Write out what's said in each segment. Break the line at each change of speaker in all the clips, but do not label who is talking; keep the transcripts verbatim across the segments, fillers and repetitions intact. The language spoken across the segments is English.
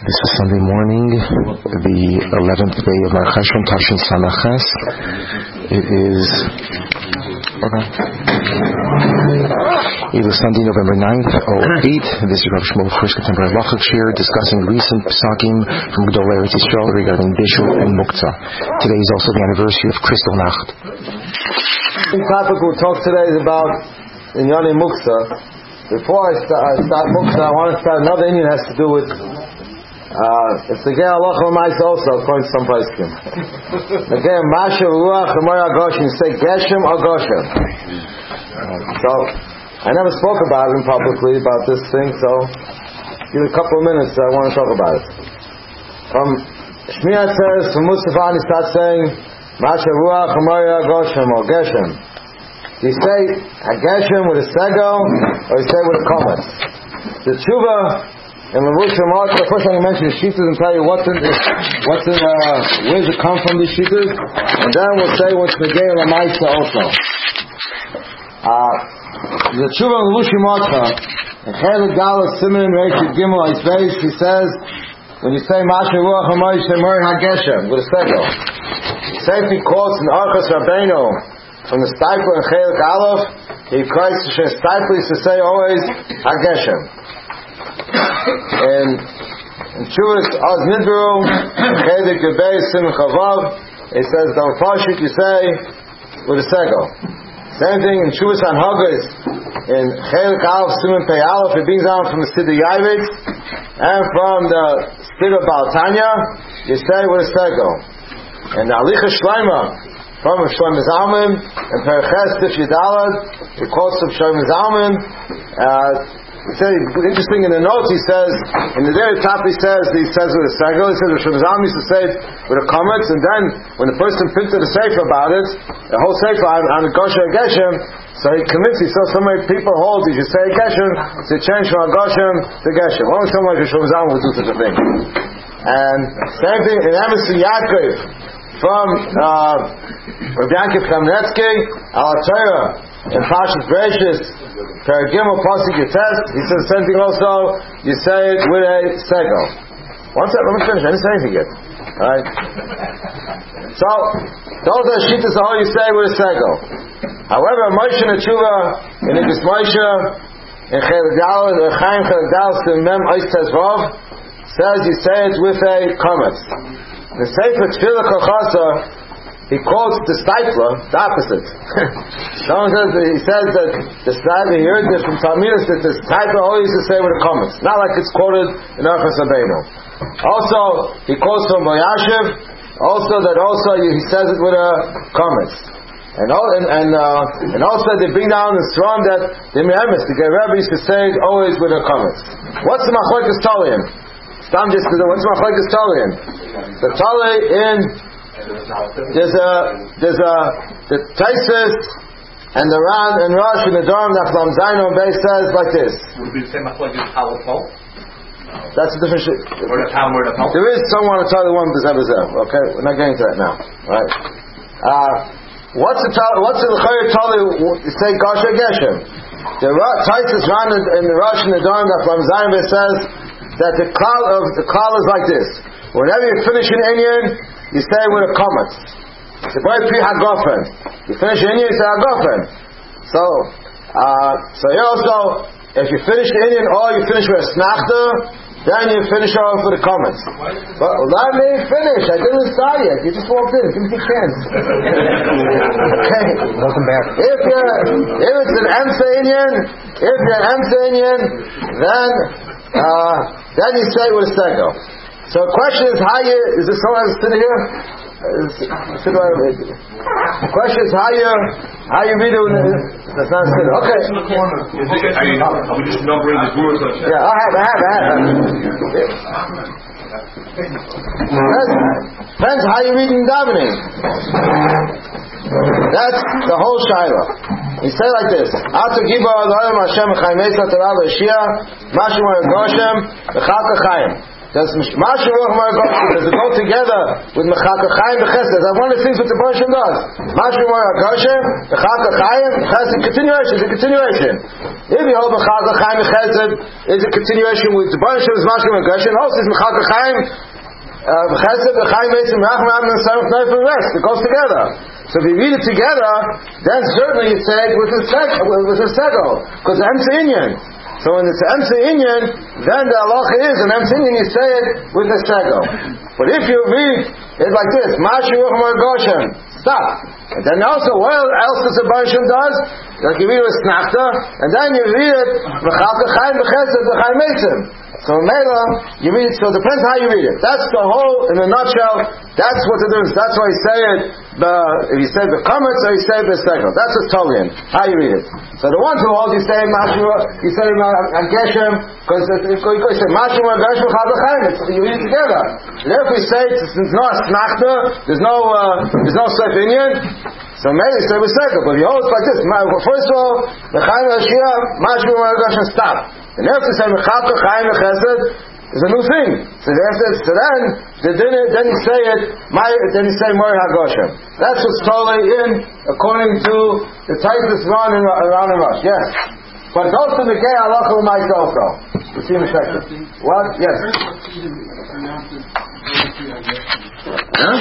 This is Sunday morning, the eleventh day of Mar Cheshvan Tafshin Samach Ches. It is okay. It is Sunday, November ninth, oh eight. This is Rav Shmuel First Contemporary Halachic Shir discussing recent psakim from Gedolei Eretz Yisrael regarding Bishul and Muktzah. Today is also the anniversary of Kristall Nacht.
The topic we'll talk today is about Inyani Muktzah. Before I start, I start Muktzah, I want to start another Inyan has to do with Uh, it's the Gei Halacha L'Maisa also, according to some poskim. The Gei Masha Ruach L'Moya Goshen, you say Geshem or Goshen. So, I never spoke about it publicly, about this thing, so give a couple of minutes, I want to talk about it. From Shmiat says, from Mustafa, he starts saying, Masha Ruach L'Moya Goshen or Geshem. Do you say a Geshem with a Sego, or you say with a Kometz? The Tshuva, and the first time I mention the Shitas and tell you what's in, what's in, uh, where does it come from, these Shitas, and then we'll say what's the Gei L'Maisa also. Uh, the Tshuva and Lushi Motcha, in Chelik Dalet Simen Reish Gimel Eisveis, he says, when you say Masha Ruach HaMoy, you say Mori HaGeshem, with a Sego. The same thing quotes in Archas Rabbeinu, from the Steipler and Chelik Aleph, he cries to Steipler, he says, say always HaGeshem. And in Chuvas Az Nidru, Chedik Gebei Sim Chavav, it says the Pashut you say with a Sego. Same thing in Chuvas Anhagas, in Chedik Aleph Simon Pei Aleph, it brings down from the Siddur Yavit, and from the Siddur Baal Tanya, you say with a Sego. And the Alicha Shleima, from Shlomo Zalman, and Periches Tif Yidalad, it quotes from Shlomo Zalman. Uh, He said, interesting in the notes, he says, in the very top he says, he says with a Sego, he says, Rosh Hashanah used to say it with a comments, and then when the person printed the Sefer about it, the whole Sefer on, on the Goshen Geshem, so he commits, he saw so many people hold, he should say Geshem, to change from Goshen to Geshem. Only someone like Rosh Hashanah would do such a thing. And same thing in Emerson Yaakov, from uh, Rabbi Yankov Kamnetsky, Al Torah, in Pashas Bereshis, Paragimel Pasuk Yitest, he says the same thing also, you say it with a Sego. One second, let me finish, I didn't say anything yet. Alright? So, those are Shitas, all you say with a Sego. However, Moshe Neshuva, in Igis Moshe, in Chelik Dalet, or Chaim Chelik Dalet, in Mem Ois Tes Vav, says you say it with a Kometz. The Sefer Tefillah Kochasa, he quotes the Steipler, the opposite. Someone says that he says that the Steipler, he heard this from Talmidus, that the Steipler always used to say with the comments, not like it's quoted in Archas Rabbeinu. Also, he quotes from Boyashiv, also that also he says it with a comments. And all, and and, uh, and also they bring down the strong that the Me'emes, the Rebbe used to say it always with a comments. What's the Machlokes Talian? Stam just what's the Machlokes Talian? The Tali in There's a, there's a, the Taisis and the Ran and Rosh and the Dorm Naflam Zaino Bay says like this.
Would it be the same like you Pal Pol?
That's a different shit.
Or the town where the Pol?
There is someone to tell you one Bezev Bezev. Okay, we're not getting to that now. Right? Uh, what's the what's the Chayyur Tali? Say Gasha Geshem. The Taisis Ran and the Rosh and the Dorm Naflam Zaino Bay says that the cloud of the cloud is like this. Whenever you finish an Indian, you say with a comment. The boy pre hagofen. You finish the Indian, you say hagofen. So, uh, so you also, if you finish the Indian or you finish with a snachta, then you finish off with a comment. But let me finish. I didn't start yet. You just walked in. Give me a chance. Okay.
Welcome back.
If you're, if it's an Emsa Indian, if you're an Emsa Indian, then, uh, then you say with a Sego. So the question is how you, is there someone else sitting here? The question is how you, how you read it when that's not sitting. Okay.
Are we just numbering the doors?
Yeah, I have, I have, I have. Depends, depends how you read in davening. That's the whole Shiloh. He say like this: Ata Gibor Elohim Hashem Chaim Eisa Torah L'Shia Mashu Goshem V'Chalka Chaim. Does Masha Ruach Mar Goshen, does it go together with Mechaka Chaim B'Chesed? That's one of the things that the Bereshit does. Masha Mar Goshen, Mechaka Chaim, Chesed, continuation, it's a continuation. If you hold Mechaka Chaim B'Chesed, it's a continuation with the Bereshit is Masha Mar Goshen, also is Mechaka Chaim B'Chesed, the Chaim B'Etzim, Racham Am, and Sarach Knife and rest. It goes together. So if you read it together, then certainly you say it with a seg, with a segel, because the Emsa Inyan. So when it's an Emsa Inyan, then the halacha is an Emsa Inyan, you say it with a segel. But if you read it like this, Masha Ruach Mar Goshen, stop. And then also, what else does the Bereshit does? Like you read it with Snachta, and then you read it, V'chalka Chaim B'Chesed, V'chaim Eitzim. So Mela, you read it, so it depends how you read it. That's the whole, in a nutshell, that's what it is. That's why you say it, the, if you say the comments or you say the second. That's a Tolian, how you read it. So the ones who hold, you say Mashua, you say Geshem, because you say Mashua and Geshem, you read it together. Therefore you say, there's no Asnachta, there's no, uh, there's no Sef Inyan, so maybe you say the second. But if you hold it like this, first of all, the Chaim Hashia, Mashua and Geshem, stop. And after you say Mechalka Chaim Chesed is a new thing. So after so then then then you say it then you say Mori HaGoshem. That's what's totally in according to the Taisus Ron and Ron and Rush. Yes. But also the Gay Halacha L'Mais also. You see in a second. What? Yes. Huh?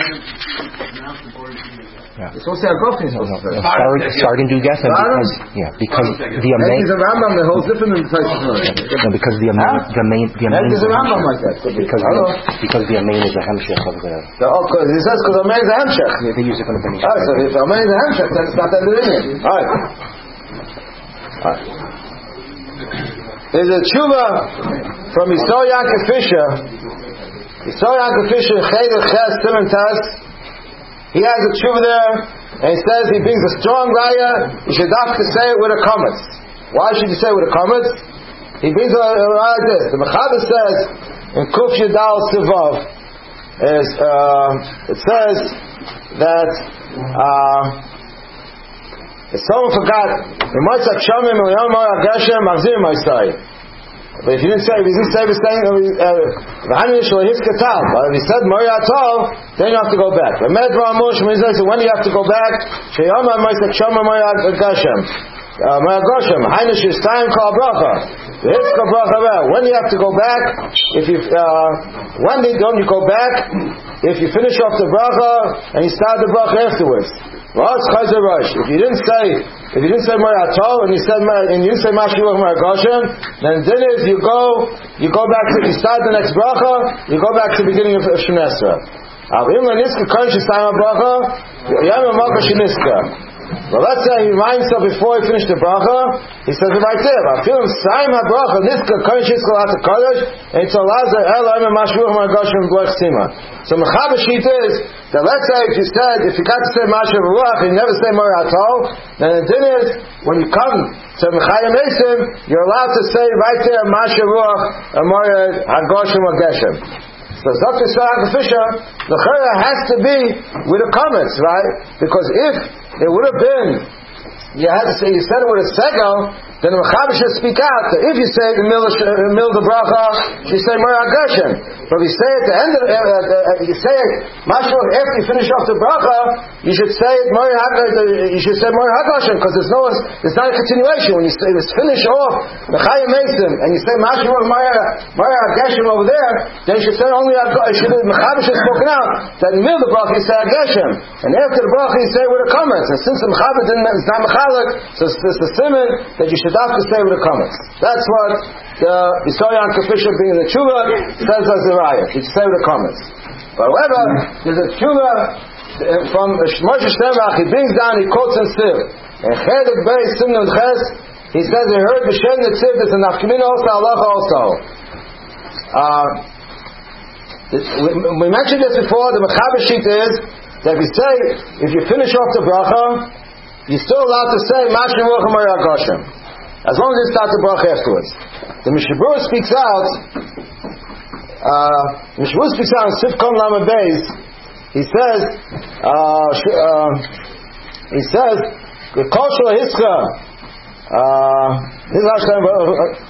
Yeah.
It's supposed to have Gofni.
Starting to guess because yeah because the main
is a Rambam the whole different in the
no, because the main the main the main
is a Rambam like that
because the, because the main is a hemshech of the
oh because it says because the main is a hemshech
yeah, they use it for the finish.
Oh, so if the main is a hemshech then it's not that in it. All right. All right. There's a tshuva from Yisrael Yaakov Fisher. Yisrael Yaakov Fisher Cheder Ches Simon Tas. He has a tshuva there, and he says he brings a strong raya. You should have to say it with a comments. Why should you say it with a comments? He brings a raya like this. The Mechaber says in Kuf Yudal Sivav, is uh, it says that uh, if someone forgot, but if you didn't say, if you didn't say the same, if he said Mori Atol, then you have to go back. When do you have to go back? Mori Goshem, Hainish is time called bracha. When do you have to go back? If you uh, when don't you go back? If you finish off the bracha and you start the bracha afterwards. If you didn't say, if you didn't say Mori Atol and you said and you didn't say Masha Ruach Mar Goshen, then then is you go you go back to you start the next bracha, you go back to the beginning of Shemini Esrei. Well, let's say he reminds himself before he finished the bracha, he says it right there. I feel him sign my bracha, niska kodesh iskal at the kodesh, and it's Allah Elohim and Masha Ruach Mar Goshen and Blech Sima. So Mechaber sheet is that let's say if you said if you got to say Masha Ruach and you never say Mori Atol, then the din is when you come to Mechayim Eisim, you're allowed to say right there Masha Ruach and Mori HaGoshen or Geshem. So Doctor Yisrael Fisher, the Chayra has to be with the comments, right? Because if it would have been, you had to say, you said it with a segel, then the Mechaber should speak out. So if you say the middle of the bracha, you say Mori HaGoshen. But if you say at the end of the, uh, uh, you say it, Mashma, after you finish off the bracha, you should say it Mori HaGoshen, you should say Mori HaGoshen, because there's no, it's not a continuation. When you say this finish off the Chayim Eisim, and you say Mashma Mori HaGoshen over there, then you should say only HaGoshen. The Mechaber should have spoken out that in the middle of the bracha you say HaGoshen, and after the bracha you say with the comments. And since the Mechaber is not Mechalik, so it's the simon that you should have to say with the comments. That's what the Yisrael Yaakov Fisher being the tshuva says as a raya. You say with the comments. However, there's a tshuva from Moshe Steinbach. He brings down, he quotes in Siv. And Chelik Beis Simon Ches, he says he heard B'Shem Netziv. There's a nafkamina also, halacha also. Uh, we, we mentioned this before. The Mechaber sheet is that if you say, if you finish off the bracha, you're still allowed to say Masha Ruach Mar Goshen, as long as you start the bracha afterwards. The Mishnah Berurah speaks out. Uh, Mishnah Berurah speaks out in Sifkon Lamed Beis. He says, uh, uh, he says, Kol Shel Hiska. This is Hashem.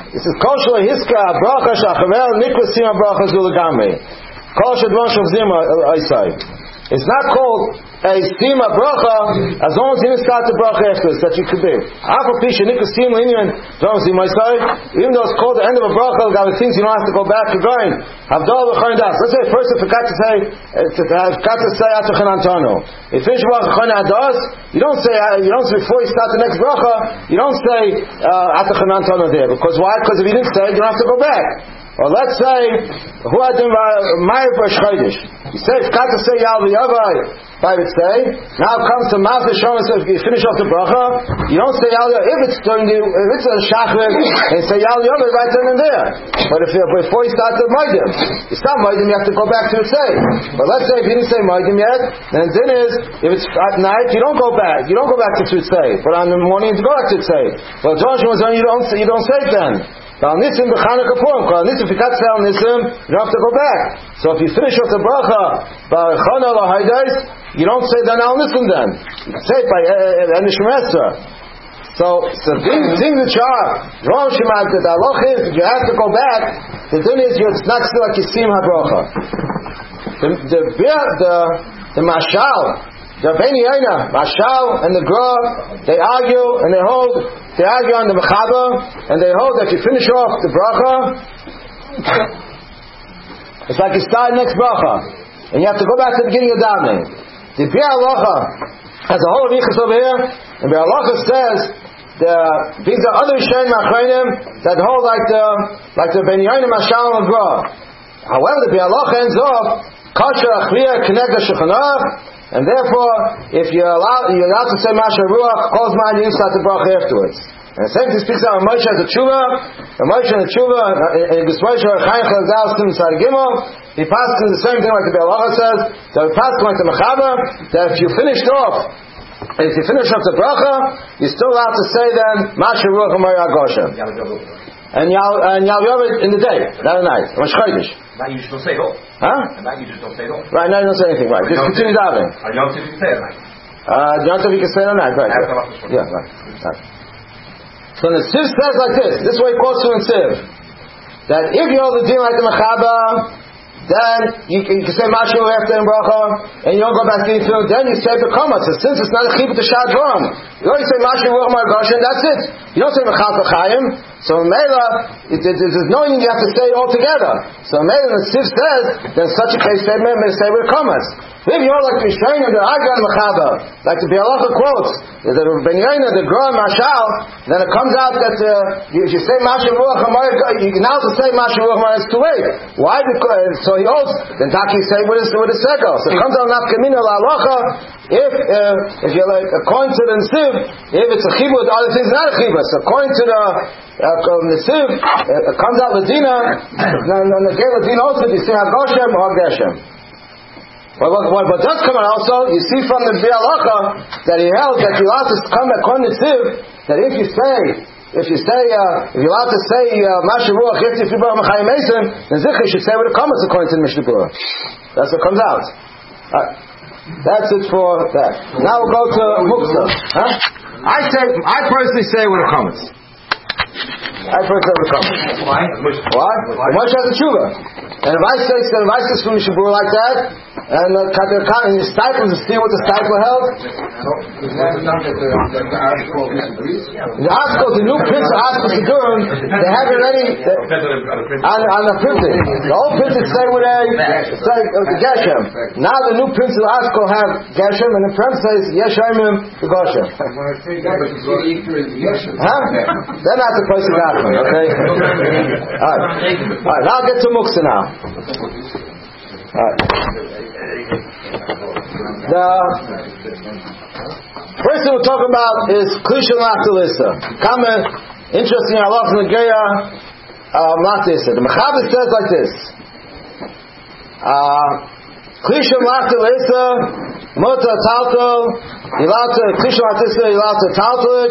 This is kosher hiska bracha shachavel niklas sima bracha zulagamri. Kosher dvan shavzima oisai. It's not called a sima bracha as long as you didn't start the bracha afterwards that you could be. After pisha niklas sima inyan dvan sima oisai. Even though it's called the end of a bracha, there are things you don't have to go back to going. Havdalah v'chayin das. Let's say a person forgot to say forgot to say atachan antano. If finished bracha chayin das, you don't say you don't say before you start the next bracha. You don't say atachan antano there because why? Because if you didn't say it, you don't have to go back. Or let's say, who had been Ma'ariv Rosh Chodesh? You say, forgot to say Yal V'Yavai, I would say. Now it comes to Mazda Shom, so if you finish off the bracha, you don't say Yal V'Yavai. If it's during the, if it's a Shachrit, and say Yal V'Yavai right then and there. But if you, before you start the Maidim, you start Maidim, you have to go back to it say. But let's say if you didn't say Maidim yet, then the din is, if it's at night, you don't go back. You don't go back to Tzutzei. But on the morning, you go back to Tzutzei. Well, Joshua was on, you don't, you don't say it then. Al Nisim b'Chanukah Purim. Al Nisim, if you got to say Al Nisim, you don't have to go back. So if you finish off the bracha by Chana L'Haydais, you don't say then Al Nisim then. You say it by Enish Mesra. So, so things, things which are wrong, Shemad, that the halach is that you have to go back. The thing is, it's not still like Yisim HaBracha. The the the the Mashal. The Beni Yaina, Mashal and the Gra, they argue and they hold, they argue on the Mechaber, and they hold that you finish off the bracha, it's like you start next bracha, and you have to go back to the beginning of davening. The Biur Halacha has a whole Riches over here, and Biur Halacha says, the, these are other Shem Achreinim that hold like the, like the Beni Yaina, Mashal and Gra. However, the Biur Halacha ends off, Kasher Achliya Kenegah Shechanah, and therefore, if you're allowed, you're allowed to say Masha Ruach, calls mine, you start the bracha afterwards. And the same thing speaks out of Moshe as a tshuva, and Moshe and the tshuva, and Moshe Chaim Chazal Stim Sar Gimel, he passes in the same thing like the Biur Halacha says, that he passes like the Mechaber, that if you finished off, if you finish off the bracha, you're still allowed to say then Masha Ruach and Mari Agosha. And Yal and Yal Yovid in the day, not at night. Rosh Chodesh.
Now you just don't say it all.
Huh?
And now you just don't say it all.
Right, now you don't say anything, right. Just continue davening.
Are you not you can say it at night?
Uh, you don't think you can say it at night, right. Yeah, right. right. So the Siv says like this, this way it quotes to in Siv, that if you hold the din like the Mechaber, then you can, you can say Mashu after in bracha, and you don't go back into it, then you say Bekama. So since it's not a chibut to Shad Ram, you only say Mashu Ruach Mar Goshen, that's it. You don't say Mechal Chayim. So Mela, there's no need you have to say it all together. So Mela, the Siv says, then such a case, say with Kamas. If you're like the Mishnayim, the Agan Mechaber, like the Biur Halacha quotes, the Ben Yaina, the Gra, Mashal, then it comes out that uh, you, if you say Mashu Ruach Mar, you can also say Mashu Ruach Mar, it's too late. Why? Because so he holds, then Daki say with his with his seko. So it comes out Nafkamina La Halacha. If uh, if you're like according to the Siv, if it's a chibur, the other things not a chibur. So according to the uh, the Siv, it comes out Ladina, and the Gay Ladina also you say Hagoshem or Geshem. Well, what, what, what does come out also, you see from the Biur Halacha that he held that you're allowed to come according to Siv, that if you say, if you say, uh, if you're allowed to say Masha Ruach Yifti Fibra Mechayim Mason, then Zichri should say what it comes according to the Mishnah Berurah. That's what comes out. Right. That's it for that. Now we'll go to Muktzah. Huh? I say, I personally say what it comes. I personally say what it comes.
Why?
Why? Moshe has a tshuva. And if I say, then if I say from Mishnah Berurah like that, and uh, and your stipend to see what the stipend held. The article, the new prince of Aspas Durim, they have it ready on, on the printing. The old printed say with a say uh, Geshem. Now the new prince of Aspas have Geshem, and the prince says Yeshayim the Goshem. Huh? They're not the place of Aspas, okay? All right. All right. Now I'll get to Muktzah now. Alright. The first thing we're talking about is Klisha Lachtalisa. Comment, interesting halach in the Geya Lachtalisa. The Mechaber says like this. Klisha Lachtalisa, Mota Talto, Yilata, Klisha Lachtalisa, Yilata Talto,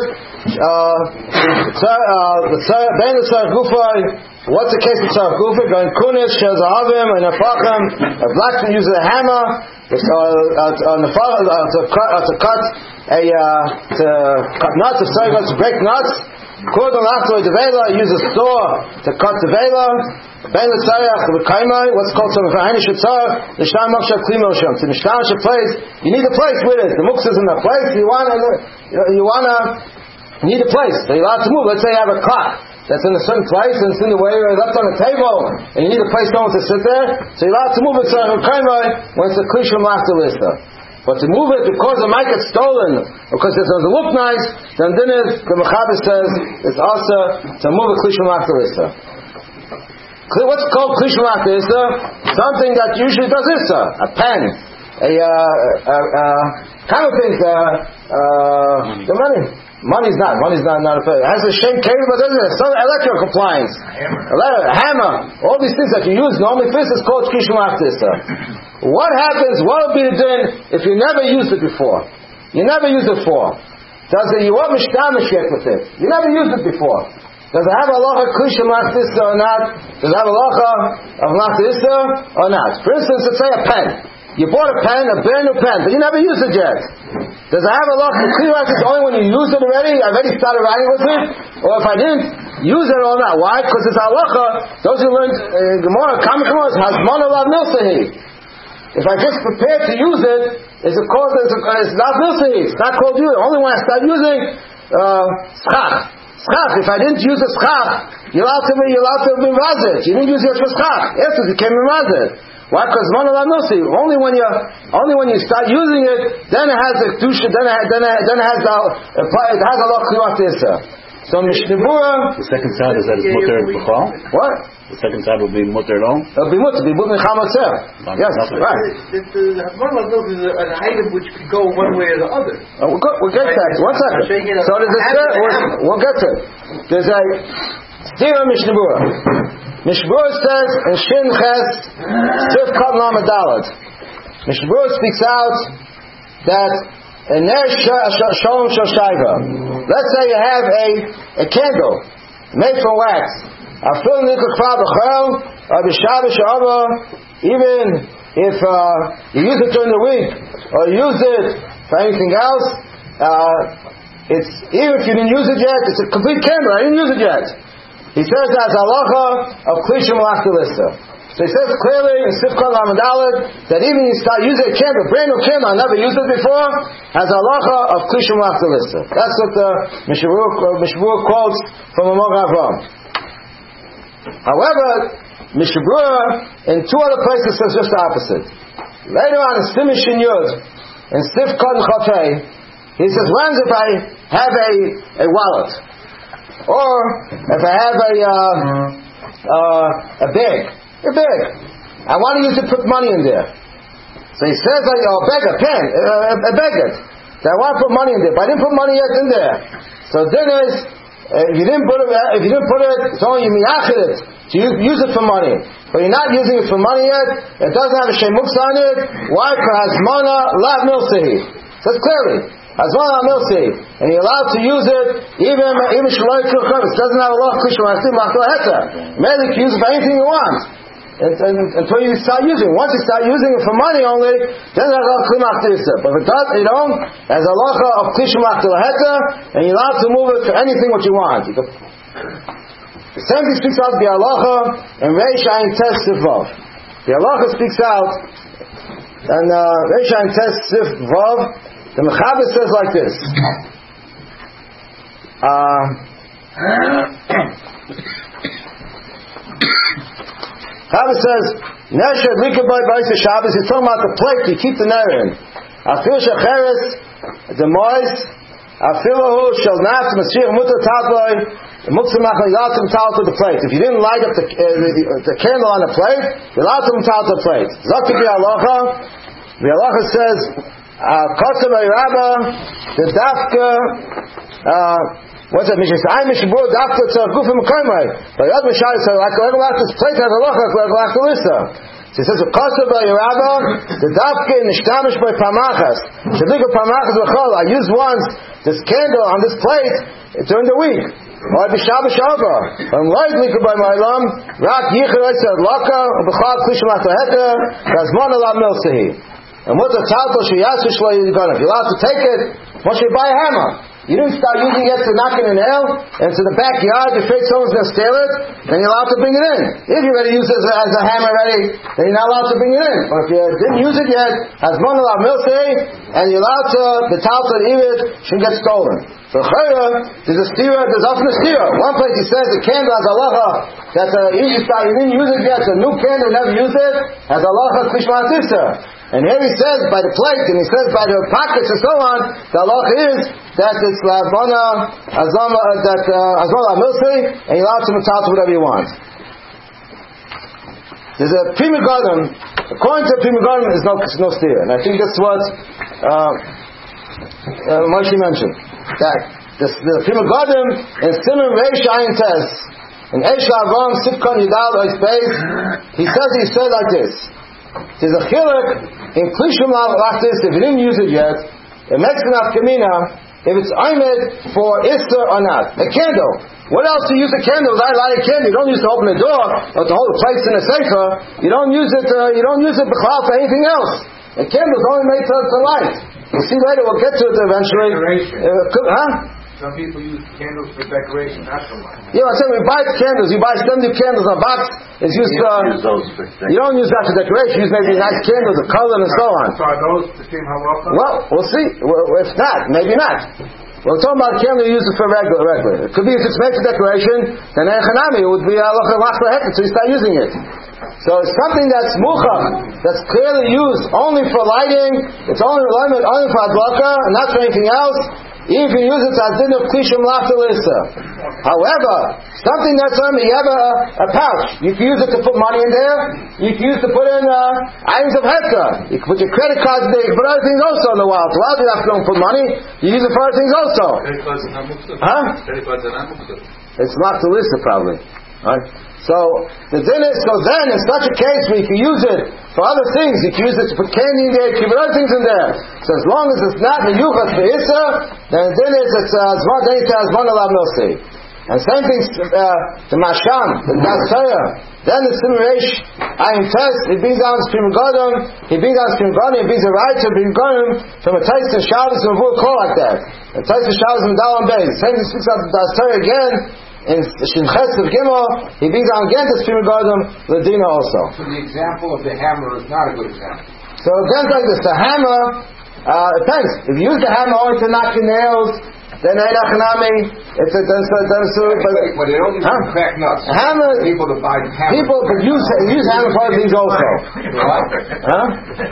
Ben Tzar Gufay. What's the case of Tzar Gufa? Going Kunis, Shazahavim, and Afachim. A blacksmith uses a hammer uh, on the uh, to cut, uh, to cut a uh, to cut nuts. If somebody wants to break nuts, Kodon Lachto Devela, use a saw to cut the Vela. Vela Tzarech, V'kaimai, what's called some V'hainish Yitzar, the Sham Mokshah Klimo Shem. To Mishtamish a place, you need a place with it. The Muksa's in the place, you wanna, you wanna, you need a place. So you're allowed to move. Let's say you have a clock that's in a certain place and it's in the way where it's left on the table and you need a place someone to sit there, so you're allowed to move it when it's a klishum lachta lista. But to move it because it might get stolen, because it doesn't look nice, then then is, the Mechaber says it's also to move a klishum lachta lista. What's called klishum lachta lista? Something that usually does issa. A pen, a uh, uh, uh, kind of thing, uh, uh, the money. Money's not. Money's not not a fair. It has a shem cable, but doesn't it? Some electrical appliance, a hammer, all these things that you use normally. First is called kishum after. What happens? What would be the din if you never used it before? You never used it before. Does it? You want mishtamish yet with it? You never used it before. Does it have a halacha kishum after or not? Does it have a halacha of after or not? For instance, let's say a pen. You bought a pen, a brand new pen, but you never used it yet. Does it have a halacha clear it's only when you use it already? I've already started writing with it, or if I didn't use it or not? Why? Because it's halacha. Those who learned uh, Gemara, common Gemara, has mana lav milsahi. If I just prepared to use it, is it called? It's not milsahi. It's not called use. Only when I start using uh, schach. Schach. If I didn't use the schach, you're allowed to be you're allowed to be razit. You didn't use it for schach. Yes, you came in razit. Why? Because only when you only when you start using it, then it has a kedusha, then it, then it, then it has the it has a lot of kliyat. So Mishnah Berurah.
The second side is that it's mutter b'chol.
What?
The second side will be mutter alone.
It'll be mutter. Be mutter chamatzer. Yes, right.
The Hafmana milk is an item which could go one way or the other.
Oh, we'll, go, we'll get to that. One second. So there's a we'll, we'll get to it. There's a Stira Mishnah Berurah. Mishnah Berurah says in Shin Ches Sif Katan Lamed Daled. Mishnah Berurah speaks out that in Ner Shalom Shel Shaiva. Let's say you have a a candle made from wax. Afil Nikol Kfar B'Chol or B'Shabbos Sha'ava. Even if uh, you use it during the week or you use it for anything else, uh, it's even if you didn't use it yet, it's a complete candle. I didn't use it yet. He says that's halacha of klishum lachta. So he says clearly in Sifkot Lamed Daled that even you start using a candle, brand new candle, I never used it before, has halacha of klishum lachta. That's what the Mishnah Berurah quotes from Amog Avram. However, Mishnah Berurah in two other places says just the opposite. Later on in Simish in Yud, in Sifkot Chotei, he says, when if I have a, a wallet, or if I have a uh, uh, a bag, a bag, I want to use it to put money in there. So he says, like, oh, a bag, a pen, a, a bag, so I want to put money in there, but I didn't put money yet in there. So then is, if you didn't put it, if you didn't put it, it's only you miyachid it, so you use it for money, but you're not using it for money yet. It doesn't have a shemuks on it. Why? Because mana lav milsehi. Says clearly. Hazman Milsi, and you're allowed to use it even even Shaloi Kilchov. It doesn't have a lot of Klishum Achtim Machto Heta. Maybe you can use it for anything you want and, and, until you start using it. Once you start using it for money only, then there's a lot of Klishum Achtim. But if it does, you don't, there's a lot of Klishum Achtim Heta, and you're allowed to move it for anything what you want. You can, the same thing speaks out the halacha and Reish Ayin Tes Sif Vav. The halacha speaks out and uh, Reish Ayin Tes Sif Vav. The Mechaber says like this. Uh, Mechaber says, Nesher Likaboy Baisa Shabbos, he's talking about the plate you keep the ner in. Afil Shecheres, the mois, Afilahu Shel Nafs, Mashiach Mutter Tatloy, Muktzah Machal, you're allowed to metal to the plate. If you didn't light up the, uh, the, the candle on the plate, you're allowed to metal to the plate. Zot to be halacha. The halacha says, Kotzah Rabba, the Dafka, what's that? Mishnah I Mishnah Berurah Dafka Tzarech Gufim Kaimai. But the other Mishnah says, like this plate has a locha, like like the lista. So he says, Kotzah Rabba, the Dafka in Nishtamish by Pamachas. Shadik of Pamachas B'chol. I used once this candle on this plate during the week. Or B'Shabbos Shava. I'm like Lika by my lam. Rak Yichir I said, Laka, B'chal Klishim Achtoheta, Gazman Alav Milsehi. And what the talto she yasu shlo you're allowed to take it once you buy a hammer. You didn't start using it to knock in a nail, and to the backyard, you're afraid someone's going to steal it, then you're allowed to bring it in. If you already use it as a, as a hammer already, then you're not allowed to bring it in. But if you didn't use it yet, as one of milsei, and you're allowed to, the talta and eat it, shouldn't get stolen. So chayra, there's a stira, there's often a stira. One place he says the candle has halacha, that uh, you, start, you didn't use it yet, so a new candle, never use it, has halacha k'lishma tisra. And here he says by the plate, and he says by the pockets and so on, the halacha is that it's labana azama, that azama milsei, and you're allowed to metal to whatever you want. There's a Pri Megadim. According to Pri Megadim, there's no no steer, and I think that's what uh, uh, Moshe mentioned. That the, the Pri Megadim in Simon Reish Ayin Tes in Eish Lavam Sifkon Yudal Ois Beis, he says he said like this. There's a chiluk in Klishum Lachtis, if you didn't use it yet, it makes an afkamina if it's aimed for Isser or not. A candle. What else do you use a candle? I light a candle. You don't use it to open a door or to hold a place in a sefer. You don't use it. Uh, you don't use it b'chlal for anything else. A candle is only made to, to light. We'll see later. We'll get to it eventually. Uh, huh?
Some people use candles for decoration, not for light.
Yeah, I said we buy candles. You buy standard candles in a box. It's used.
You don't
uh,
use those for
You don't use that for decoration. You use maybe nice candles, a color, and so on.
So are those the same halacha?
Well, we'll see. Well, if not, maybe not. We're talking about a candle you use it for regular, regular. It could be if it's made for decoration, then echanami, it would be halacha lachla heket, so you start using it. So it's something that's muchach, that's clearly used only for lighting. It's only only, only for adlaka, and not for anything else. Even if you use it as din of klishim lachtalisa. However, something that's only you have a, a pouch. You can use it to put money in there. You can use it to put in uh, items of hekta. You can put your credit cards in there. You can put other things also in the wild. So while you have to go and put money, you use it for other things also. Huh? It's lachtalisa probably. Right? So the din is, so then in such a case where you can use it for other things, you can use it to put candy in there, you can put other things in there. So as long as it's not miyuchas for issa, then the din is it's zman then it has one alav milsei. And same thing uh, the masham, the dasaya. Then the simreish ayin tes, he brings down Pri Megadim, he brings down Pri Megadim, he brings a right to Pri Megadim from a taste of Shabbos and a call like that. A taste of Shabbos and Dalam Beis. Same thing speaks out the dasaya again. In Shimches of Gimel, he brings down again this Pri Megadim, Ladina also.
So the example of the hammer is not a good example.
So again like this, the hammer, uh, it depends. If you use the hammer only to knock your nails, then Einachanami, it's a then so then so but
but they don't use
huh?
to crack nuts.
Hammer,
People that buy hammer.
people could use use hammer for other things also. Huh?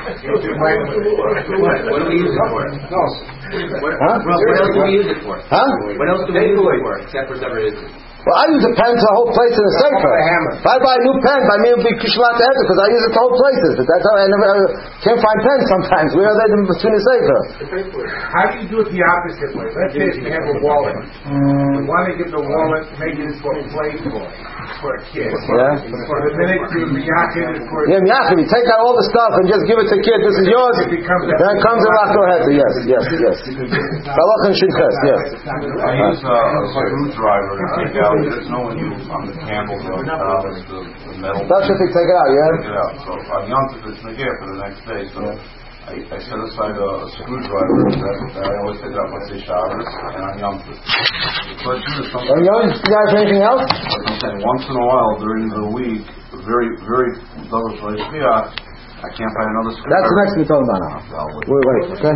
What do we use it for? No.
Huh?
What else do we use it for?
Huh?
What else do we use it for except for whatever it is?
Well, I use a pen to hold place in a sefer. If I buy a new pen, by me it will be kishlat head because I use it to hold places. But that's how I never I can't find pens sometimes. Where are they in between the sefer?
How do you do it the opposite way? Let's say if you have a wallet. You want to give the wallet, maybe it's for a play boy, for a kid.
Yeah.
For the minute you miyakid for
Yeah, miyachim. You take out all the stuff and just give it to the kid. This is yours. Then it comes in lachto heter. Yes, yes, yes. Balach and shimches. Yes.
I use uh, a screwdriver in the gallery. There's no one use on the candle, the, uh, the, the metal.
That's if they take it out, yeah?
Take it out. So on Yom Tov it's here for the next day. So I, I set aside a, a screwdriver that, that I always take out, let's say Shabbos, and on Yom Tov. The question is something.
And you don't use for anything else?
Like I'm saying, once in a while during the week, very, very double shliach, I can't find another screwdriver.
That's the next thing we're talking about now. Wait, wait, okay?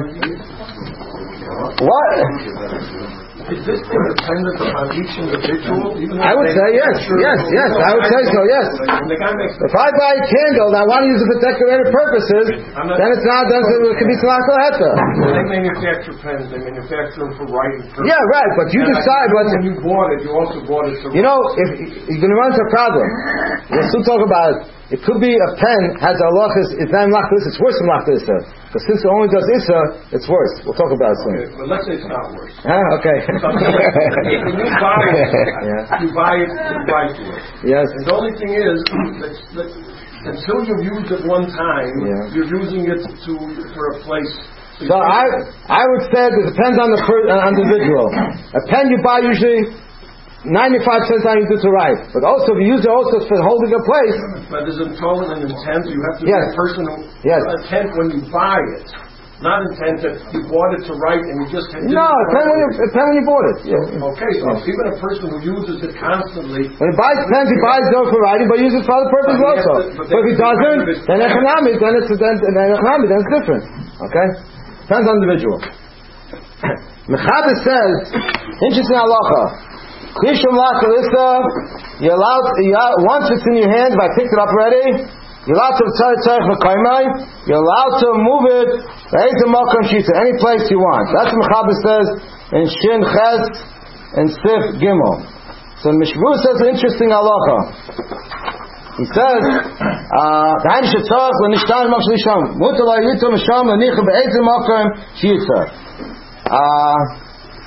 What?
Is this dependent on each individual?
I would say yes, yes, yes. I would say so, yes. If I buy a candle and I want to use it for decorative purposes, then it's not, then it could be tzlachal heter.
They manufacture pens, they manufacture them for writing purposes.
Yeah, right, but you decide what...
When you bought it, you also bought it to...
You know, if you're going to run into a problem, we'll still talk about it. It could be a pen has a halachas, it's not lachlis, it's worse than lachlis. Because since it only does issa, it's worse. We'll talk about it soon.
Okay, but let's say it's not worse.
Huh? Okay.
When you buy it,
Yeah.
you buy it, you buy it to it.
Yes.
And the only thing is, that, that, until you've used it one time,
Yeah.
you're using it to for a place.
So I I would say that it depends on the per, uh, on the individual. A pen you buy usually ninety-five percent of the time you do to write. But also if you use it also for holding a place.
But there's a total and intent, you have to
Yes.
be a person who
Yes.
intent when you buy it.
not intended. You bought it to write, and you just didn't.
No, it depends when you, it depends when you bought it. Yeah.
Okay, so yeah. Even a person who uses it constantly.
When he buys pens, he buys those for writing, but he uses it for other purposes also. To, but, but if he doesn't, then economic, then it's then, then economic, then it's different. Okay, depends on the individual. Mechaber says, interesting halacha. Klishum la'kalisa, you're allowed, you're allowed, once it's in your hand, if I picked it up already, you're allowed to you're allowed to move it any place you want. That's what Mechaber says in Shin Ches and Sif Gimel. So Mishvu says an interesting halacha. He says, "Daim shetzarach l'nishtan mach shlisham mutar layitum misham l'nicha be'ezim makom shiyitzar."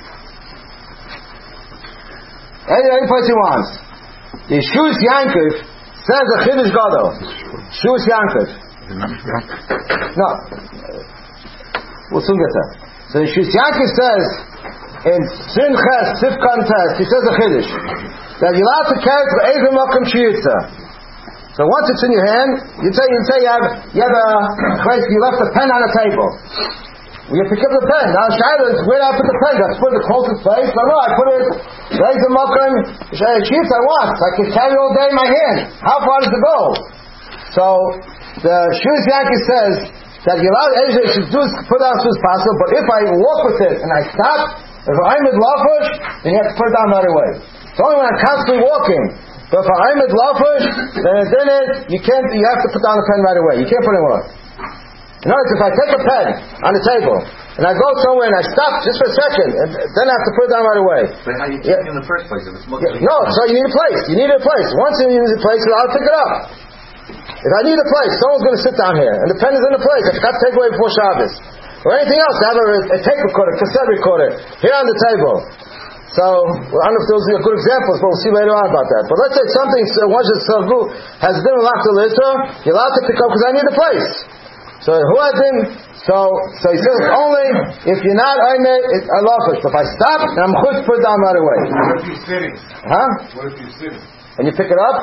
Any, any place he wants. The Shus Yankov says a Chiddush Gadol. Shus Yankov. No. We'll soon get there. So the Shus Yankov says in Sin Ches, Sifkan Test, he says a Chiddush that you're allowed to carry it for Ezer Mokum Shiyitza. So once it's in your hand, you say you say you have you have a place, you left a pen on a table. Well, you pick up the pen. Now, Shaila is where do I put the pen? I put it in the closest place. No, no, I put it, raise them up and sheets I want. So I can carry all day in my hand. How far does it go? So, the Shus Yankee says that you're allowed, Ezra should do put it out as soon as possible, but if I walk with it and I stop, if I'm with lafush, then you have to put it down right away. It's only when I'm constantly walking. But if I'm with lafush, then it's in it, you can't, you have to put down the pen right away. You can't put it more. In other words, if I take a pen on the table and I go somewhere and I stop just for a second, and then I have to put it down right away.
But how do you take yeah. it in the first place? If it's yeah.
No, so you need a place. You need a place. Once you need a place, I'll pick it up. If I need a place, someone's going to sit down here, and the pen is in the place. I forgot to take away before Shabbos. Or anything else. I have a, a tape recorder, cassette recorder, here on the table. So, well, I don't know if those are good examples, but we'll see later on about that. But let's say something, once it's has been locked to Lisa, you're allowed to pick up because I need a place. So who has been? So so he says only if you're not Omer, I love it. So if I stop, I'm chutz put down right away.
What if you're sitting?
Huh?
What if you're sitting?
And you pick it up?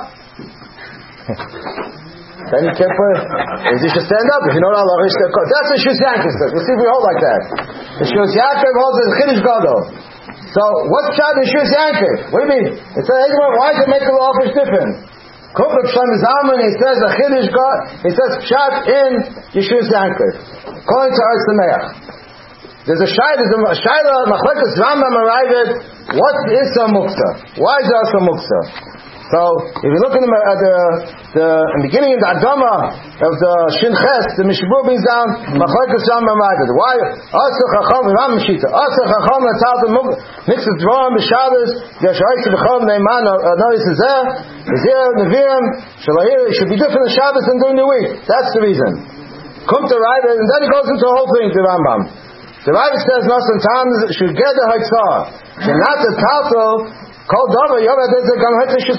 Then you can't put it. You should stand up. If you know the halacha, you should. That's what Shus Yankov says. We'll see if we hold like that. The Shus Yankov holds as Chiddush Gadol. So what's shot in Shus Yankov? What do you mean? It says, why does it make the halacha different? Kufr Pshat Zalman, he says a Chiddush God, he says Pshat in Yeshus Yankov. According to Ar Sameach. There's a Shai, there's a Shaila, Machlekes Rambam arrived, what is a Muksa? Why is there a Muksa? So, if you look in the, uh, the, the in the beginning of the Adama of the Shin Ches, the Mishbur brings down Machlekes Rambam arrived. Why? Asur Chacham, Ram Mishita. Asur Chacham, Natal, the mixes Dvarim, B'Shabbos, Yashayis, B'Chom, Neiman, Nois Zeh, Zeh, Nevirim, Shalahir, it should be different in Shabbos than during the week. That's the reason. Come to Raiva, and then he goes into the whole thing, the Rambam. The Raiva says, no, sometimes should get the Haitzah. Should not the Talto, called Dover, you might come to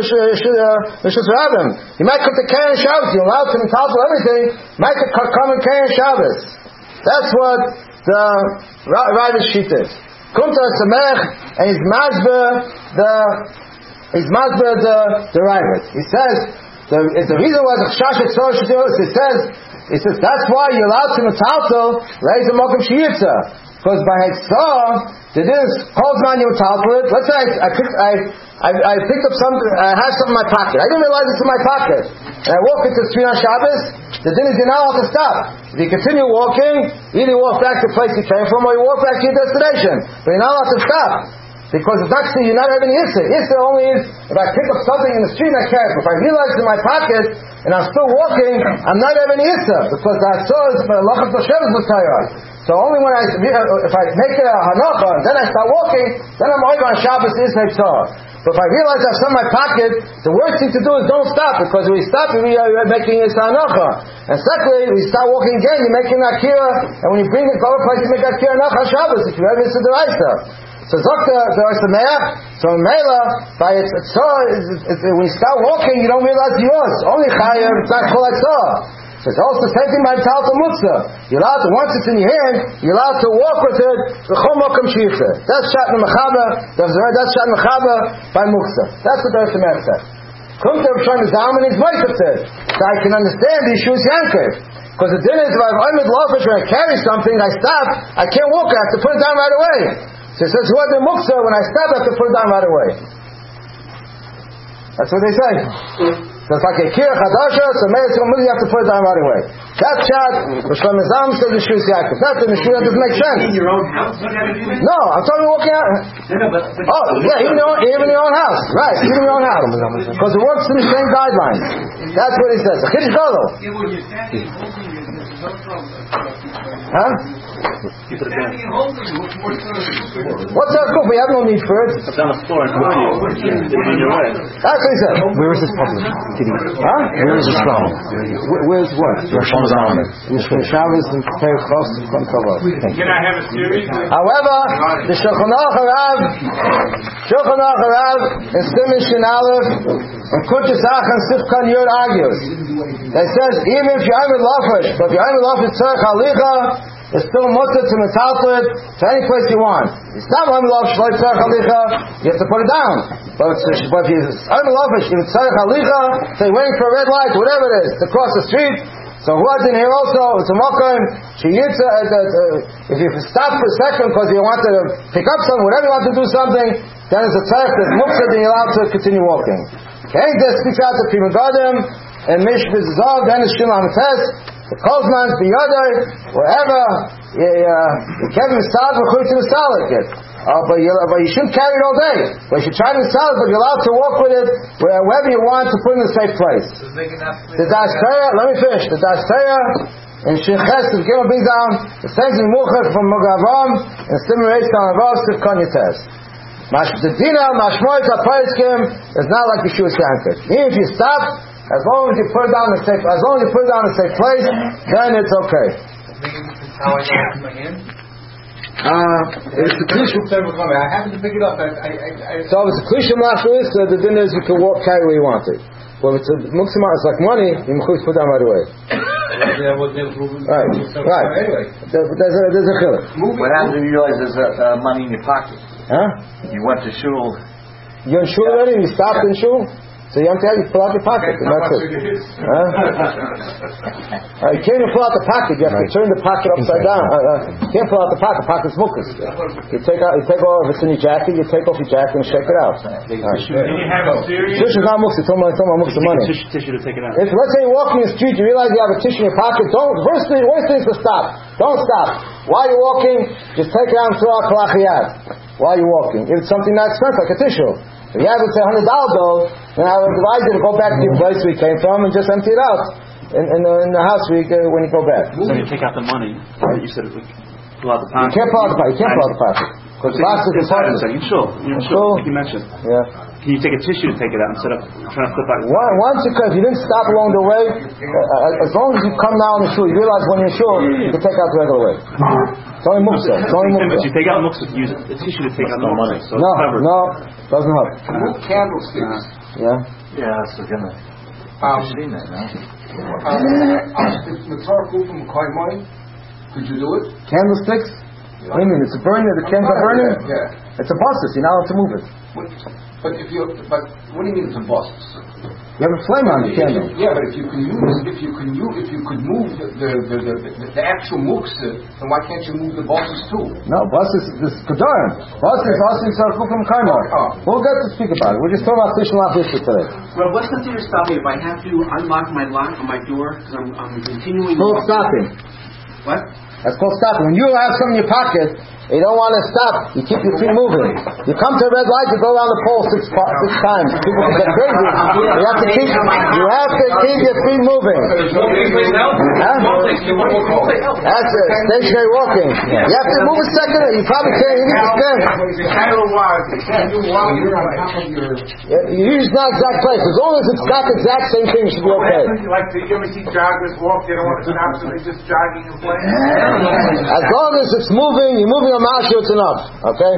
Karen Shabbos. You're allowed to Talto everything, might come and Karen Shabbos. That's what the Raiva sheet is. Come to Samech, and he's Mazbe, the He's Mazbe the the Raiva. He says the, the reason why the Shashat Tzor should do this. He says he says that's why you're allowed to Metalto raise a Mokum Shiyitza, because by Hitzah there is Kozman you Metalto it. Let's say I I picked I, I I picked up something. I have something in my pocket. I didn't realize it's in my pocket. And I walk into the street on Shabbos. The din is you're not allowed to stop. If you continue walking, either you walk back to the place you came from, or you walk back to your destination. But you're not allowed to stop. Because it's actually, you're not having Yisra. Yisra only is, if I pick up something in the street and I carry it. If I realize it's in my pocket, and I'm still walking, I'm not having Yisra. Because I saw it's Lachat Hashem is L'Tayar. So only when I, if I make a Hanacha, and then I start walking, then I'm over on Shabbos Yisra Tzor. But if I realize I have some in my pocket, the worst thing to do is don't stop. Because when we stop, we are making Yisra Hanacha. And secondly, we start walking again, you're making Akira, and when you bring it to other place, you make Akira Hanacha Shabbos, if you have Yisra D'Oraisa. So Zokta, there is the Me'ach, so in Mela, by its Tzor, when you start walking, you don't realize it's yours. Only Chayav, it's not Chol Tzor. So it's also the same thing by Talta Muksa. You're allowed to, once it's in your hand, you're allowed to walk with it, the Chol Mokum Shiyitza. That's Shat Mechaber, that's Shat Mechaber by Muksa. That's what the Me'ach said. Come to Rav Shlomo Zalman, he's Moshe said. So I can understand the Yeshus Yankov. Because the din is, if I'm with lofish when I carry something, I stop, I can't walk, I have to put it down right away. So it says, who had the muksa, when I stop, I have to put it down right away. That's what they say. So it's like a kira chadasha, so maybe you have to put it down right away. That shot, Shlomo Zalman says the Shus Yaakov. That's the Shus, that doesn't make sense.
In your own house, you gotta do that?
No, I'm talking about walking out.
No, no, but, but
Oh, yeah, even your own, even your own house. Right, even your own house. Because it works in the same guidelines. That's what he says. Chiddush Gadol.
yeah, when you're standing and holding it, there's no problem.
Huh?
You're standing and holding it, what's more service?
What's our proof? We have no need for it.
It's on the floor in front of you. It's in your way.
That's what he said.
Where is this published?
Huh?
Where is this from?
Where, where's what?
Shlomo Zalman.
Shabbos and Perek Chos and Kovos.
Can I have a series?
However, the Shulchan Aruch Harav, Shulchan Aruch Harav, and Siman Shin Aleph, and Kuntres Achan Sifkan Yud argues. They says even if you're with lofish, but if you're with lofish tzarech halicha, it's still mutter to metalplit to any place you want. It's not with lofish like tzarech halicha, you have to put it down. But it's, but if you're with lofish, if it's tzarech halicha, say waiting for a red light, whatever it is, to cross the street. So who was in here also? It's a mokum. She yitza. Uh, uh, if you stop for a second because you wanted to pick up something, whatever you want to do something, then it's a tzarech, there's muksa, then you're allowed to continue walking. Okay, this speaks out to Prima Gadim and Mishpah Zav, then it's Shimon Tes, the Kozmans, the other, wherever you can't install it, to install it. Uh, but, you, but you shouldn't carry it all day. But you should try to install it, but you're allowed to walk with it wherever you want to put it in a safe place. The Das Torah, let me finish. The Das Torah in Shinches, the Gimel brings down the same thing Muchach from Mogavam and Siman Reish Kamav Sifkan Yites. The Dina Mashmoy Kapariskim is not like the Shus Yaakov. Even if you stop, as long as you put it down in a safe, as long as you put it down in a safe place, then it's okay.
How I got it in my hand?
Uh, it's the Klishim.
I happened to pick it up. I, I, I,
So if it's a Klishim Lachlis, uh, the din is you can walk, carry where you want it. Well, if it's a Muksima, it's like money, you can put down right away. Right, right.
Anyway.
There, there's a, there's a chiluk.
What happens if you realize there's uh, uh, money in your pocket?
Huh?
You went to shul.
You're in shul already, you stopped in shul? So you empty out, you pull out your pocket, and that's it. Huh? Uh, you can't even pull out the pocket, you have to turn the pocket upside down. Uh, uh, you can't pull out the pocket, pocket's mukas. You take out, you take off, if it's in your jacket, you take off your jacket and shake it out.
Can you have a series?
Tissue is not mukas, it's only mukas of money.
Tissue, tissue to take it out.
If, let's say you're walking the street, you realize you have a tissue in your pocket, don't, first thing, worst thing is to stop. Don't stop. While you're walking, just take it out and throw out kalachiyat. While you're walking. If it's something not expensive, like a tissue. If you have it, say, one hundred dollar bill, then I would advise you to go back to the place we came from and just empty it out in, in, the, in the house we, uh, when you go back.
So you take out the money, right? You said it would pull out the pocket.
You can't pull out the pocket. You can't pull out the pocket. Because the box is important.
You sure? You sure? You mentioned.
Yeah.
Can you take a tissue to take it out instead of trying to flip out?
One, once you, if you didn't stop along the way, uh, as long as you come now in the shul, you realize when you're shul, you can take out the regular way. It's only muksa. It's only muksa.
But you take out muksa, use a tissue to take out the money. So
no, no, doesn't help.
Candlesticks.
Yeah.
Yeah, so gonna.
Um,
I've seen that, no?
It's Matar from Kaimai. Could you do it?
Candlesticks? What do you mean? It's a burning. The candles are burning.
Yeah.
It's a bustus. You're not allowed to move it.
But if you, but what do you mean it's a bust?
You have a flame on the candle.
Yeah, but if you can use, if you can use, if you could move the the the, the, the, the actual muksa, then why can't you move the bustus too?
No, bustus is kedarim. Bustus also is our from Kaimar. We'll get to speak about it. We're just talking about Klishim Lachlis today.
Well, what's considered stopping if I have to unlock my lock on my door because I'm, I'm continuing?
Called stopping.
What?
That's called stopping. When you have something in your pocket, you don't want to stop. You keep your feet moving. You come to a red light, you go around the pole six six times. People can get crazy. You have to keep. You have to keep your feet moving. Huh? That's it. Stationary walking. You have to move a second. You probably can't. You need to stand. You use not exact place. As long as it's got the exact same thing, you should be okay.
Like, do you ever see joggers walk? They don't want to stop, so they're just jogging and playing.
As long as it's moving, you're moving a mashu, it's enough. Okay?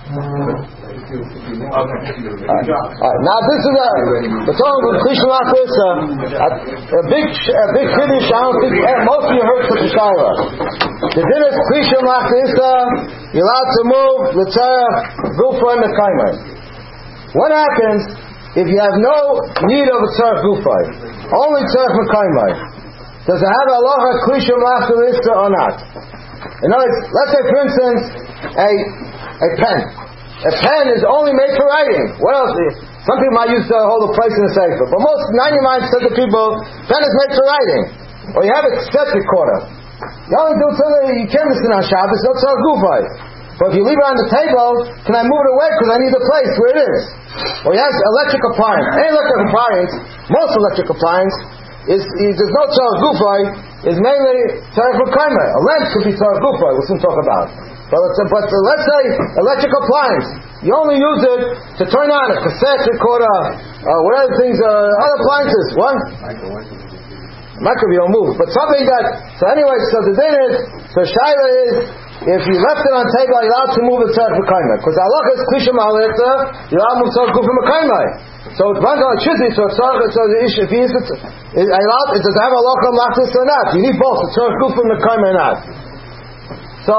Okay.
Alright, now this is a the song of Klishim Lachlis, a, a big a big kiddush. I don't think most of you heard such a shayla. The din is Klishim Lachlis. You're allowed to move l'tzarech gufa and mekaymer. What happens if you have no need of a tzarech gufa, only tzarech mekaymer? does it have a halacha klisha machzor or not? In other words, let's say for instance, a a pen. A pen is only made for writing. What else? Some people might use to hold a place in a safe, but most ninety-nine percent of people, pen is made for writing. Or you have a cassette recorder. You only do it so that you can't listen on Shabbos, don't tell Gufay. But if you leave it on the table, can I move it away because I need a place where it is? Or you have electric appliance. Any electric appliance, most electric appliance, is, is there's no tzarech gufay, is mainly tzarech v'kaimer. A lamp could be tzarech gufay, we'll soon talk about. But, it's a, but uh, let's say electric appliance, you only use it to turn on a cassette recorder, uh, whatever things, uh, other appliances. What? Microwave you don't move. But something that, so anyway, so the thing is, so Shaila is, if you left it on the table, you're allowed to move it tzarech v'kaimer. Because Allah is klisha ma'aleta, you're allowed to move tzarech gufay v'kaimer. So it runs on a chizit, so it's so the issue, if he is, it, it, allowed, it does have a local lachlis or not. You need both, the tzarech gufay v'kaimer or not. So,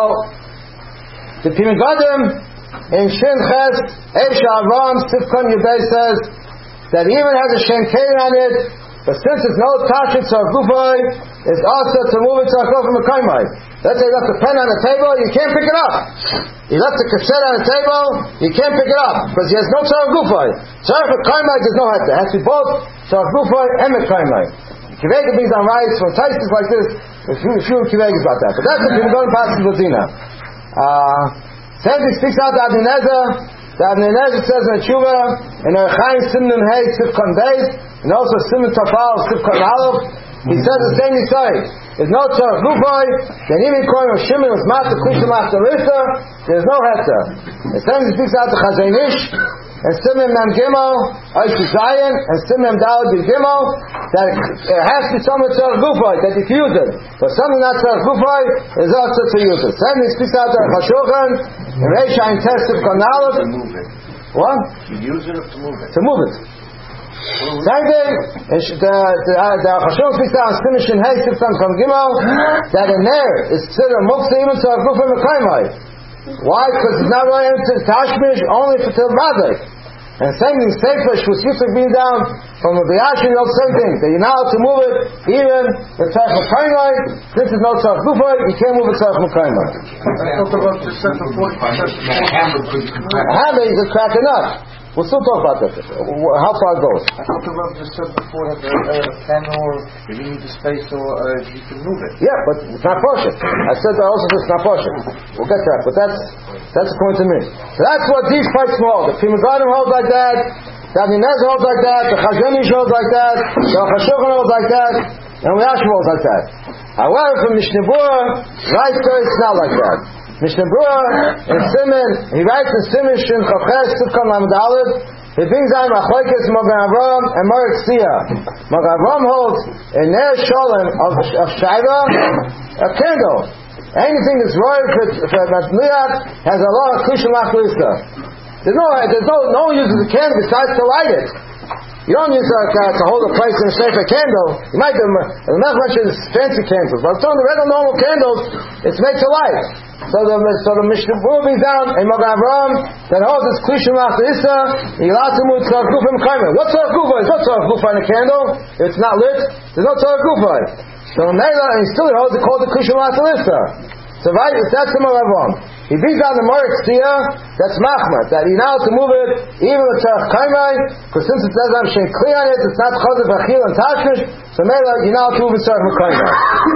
the Pimigadim in Shin Ches, Eisha Avram, Sifkon Yudei says that he even has a Shenkein on it, but since it's no Tashit Tzarech Gufay, it's also to move it Tzarech Gufay Mekaimai. Let's say you left a pen on the table, you can't pick it up. You left a cassette on the table, you can't pick it up, because he has no Tzarech Gufay. Tzarech Mekaimai does no have to. It has to be both Tzarech Gufay and Mekaimai. Kivega brings on rice from tastes like this, a few, a few Kivegas about that. But that's the Pimigadim Pasuk Ladina. Uh, says he speaks out to Avnei Nezer. The Avnei Nezer says in the Tshuva, in Erchaim Simon Hey Sifkon Beis, and also Simon Tafal Sifkon Aleph. He says the same side. There's no tzarech gufay. Then even calling of Shimon was master klisha master risa. There's no heter. The same he speaks out to Chazon Ish and Simon Mem Gimel, Aish Zion, and Simon Dalad Gimel. That it has to be something tzarech gufay that you can use it. But something not tzarech gufay is also to use it. Same he speaks out to Chashulchan and Reisha and Tesef Kanalot. What?
To use it or to move it?
To move it. Same thing, the the Chashon speaks out on Simish and Hay Siftan from Gimel that in there is considered Muksa even to a group of Mekaimai. Why? Because it's not really into Tashmish, only for Til Mazik. And same thing, Sefer Shvus Yitzchak being down from the Yashin, the same thing. That you're not allowed to move it even with Tzarech Mekaimai. This is no Tzarech Gufay, you can't move it Tzarech Mekaimai.
I thought about this before. A hammer could be cracked.
A hammer is a crack enough. We'll still talk about that. How far it goes.
I thought the Rav just said before that a uh, pen or if you need the space or uh, you can move it.
Yeah, but it's not partial. I said that also it's not partial. We'll get to that, but that's that's according to me. So that's what these parts hold. The Pimigadim holds like that. The Avnei Nezer holds like that. The Chazon Ish holds like that. The Chashulchan holds like that. And we Yashin holds like that. However, from Mishnah Berurah, right there it's not like that. Mishnah Berurah in Simon, he writes in Simon Shin Chafes Sifkon Lamed Aleph, he brings on Machlokes Magen Avraham and Moritz Tzia. Magen Avraham holds in Ner Sholem of, of Shaiva a candle. Anything that's royal for Matliach has a lot of Klisha Machlisa. There's no, there's no, no one uses a candle besides to light it. You don't use it uh, to hold a place and save a candle. You might do, the Melech mentions fancy candles, but I'm telling the regular normal candles, it's made to light. So the so the Mishnah Berurah brings down in Magen Avraham that holds this Klisha Machlisa, you're allowed to move Tzarech Gufay Mekaimai. What's Tzarech Gufay? There's no Tzarech Gufay in a candle. If it's not lit, there's no Tzarech Gufay. So Mela, and he still holds it called the Klisha Machlisa. So right, that's the Magen Avraham. He brings down the Moritz Tzia, that's Machmat, that you're allowed to move it even with Tzarech Kaimai, because since it doesn't have Shen Kli on it, it's not Chazav Achil and Tashmish, so Mela, you're allowed to move it Tzarech Mekaimai.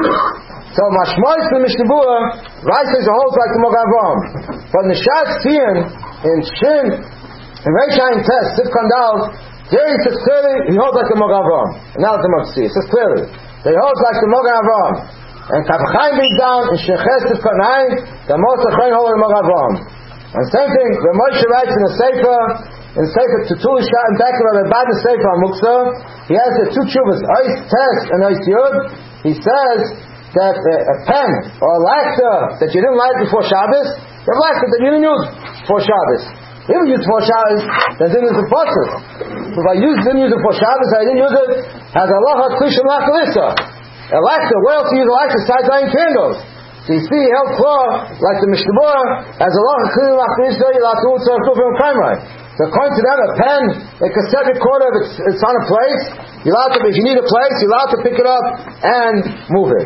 So Mashmois the Mishnah Berurah, right says it holds like the Magen Avraham. But in the Shat Tzion, in Shin, in Reisha and Tes, Sifkon Dal, there he says clearly, he holds like the Magen Avraham. And now the Moritz Tzia, it says clearly, that he holds like the Magen Avraham. And Kavchaim brings down in Sheches Sifkon Haim, the most of Chaim holds the Magen Avraham. And same thing, when Moshe writes in the Sefer, in the Sefer Tutul Shat and Becker of Abad the Sefer on Muksa, he has the two chuvas, Ois Tes and Ois Yud. He says that uh, a pen or a lacta that you didn't light before Shabbos, you have lacta that you didn't use before Shabbos. You didn't use it before Shabbos, then it is impossible. So if I use, didn't use it before Shabbos, I didn't use it, has Allah Klisha Machlisa. A lacta, where else do you use a lacta besides lighting candles? So you see, held claw, like the Mishnah Berurah, as Allah Klisha Machlisa, you're allowed to use Tzarech Gufay Mekaimai. So according to them, a pen, a cassette recorder, if it's, it's on a place, you're allowed to, if you need a place, you're allowed to pick it up and move it.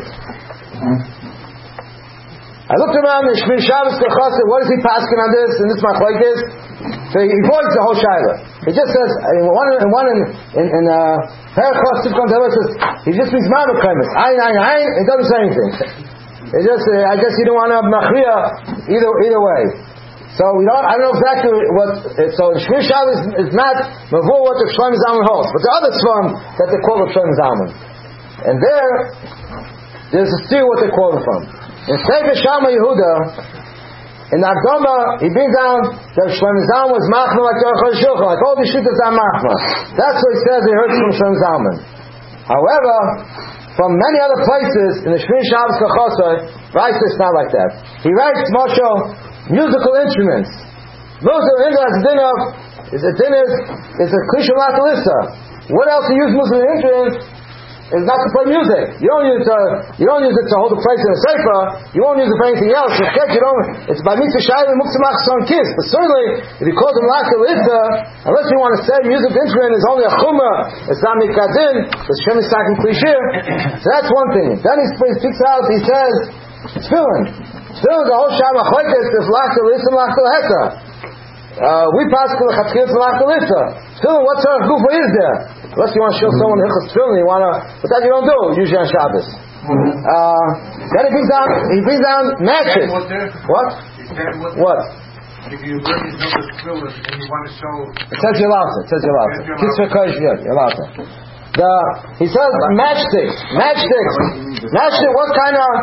I looked around the Shmir Shabbos Kachasa, what is he passing on this? And this is my machlokes. So he avoids the whole shaila. He just says, in one in one in in, in uh Perachos Tivkon Tevet says he just means Ma'amah Kremes. Ayin ayin ayin. It doesn't say anything. It just uh, I guess you don't want to have machriya either either way. So we don't. I don't know exactly what. So Shmir Shabbos is not mavur what the Shlomo Zalman holds, but the other tzvam that they quote of Shlomo Zalman, and there there's a steer what they quote from. In Sefer Shama Yehuda, in Akdoma, he brings down that Shlomo Zalman was machma like Yochel Shulchan, like all the shittas are machma. That's what he says he heard from Shlomo Zalman. However, from many other places in the Shmir Shabbos Kachasa, writes it's not like that. He writes Moshe musical instruments. Musical instruments has a din of is a din is is a klisha latalissa. What else you use musical instruments? Is not to play music. You don't use it. You don't use it to hold a place in a sefer. You won't use it for anything else. You don't. It's by mitzvah shayla muktzah machzon kiss. But certainly, if you call them latalissa, unless you want to say music instrument is only a chumrah, it's not mikadin. It's shem isakim klishir. So that's one thing. Then he speaks out. He says tefillin. Tefillin the whole shama choikes is latalissa and latalheta. Uh, we pass to the chatzkir to latalissa. Tefillin, what sort of gufa is there? Unless you want to show someone hilchos tefillin, you want to, but that you don't do usually on Shabbos. Uh, then he brings down, he brings down matches. What? What?
If you bring these hilchos tefillin and you want to show,
it says you're allowed to. It says you're allowed to. Kiss for kosh, you're allowed to. The he says matchsticks, matchsticks, matchstick. What kind of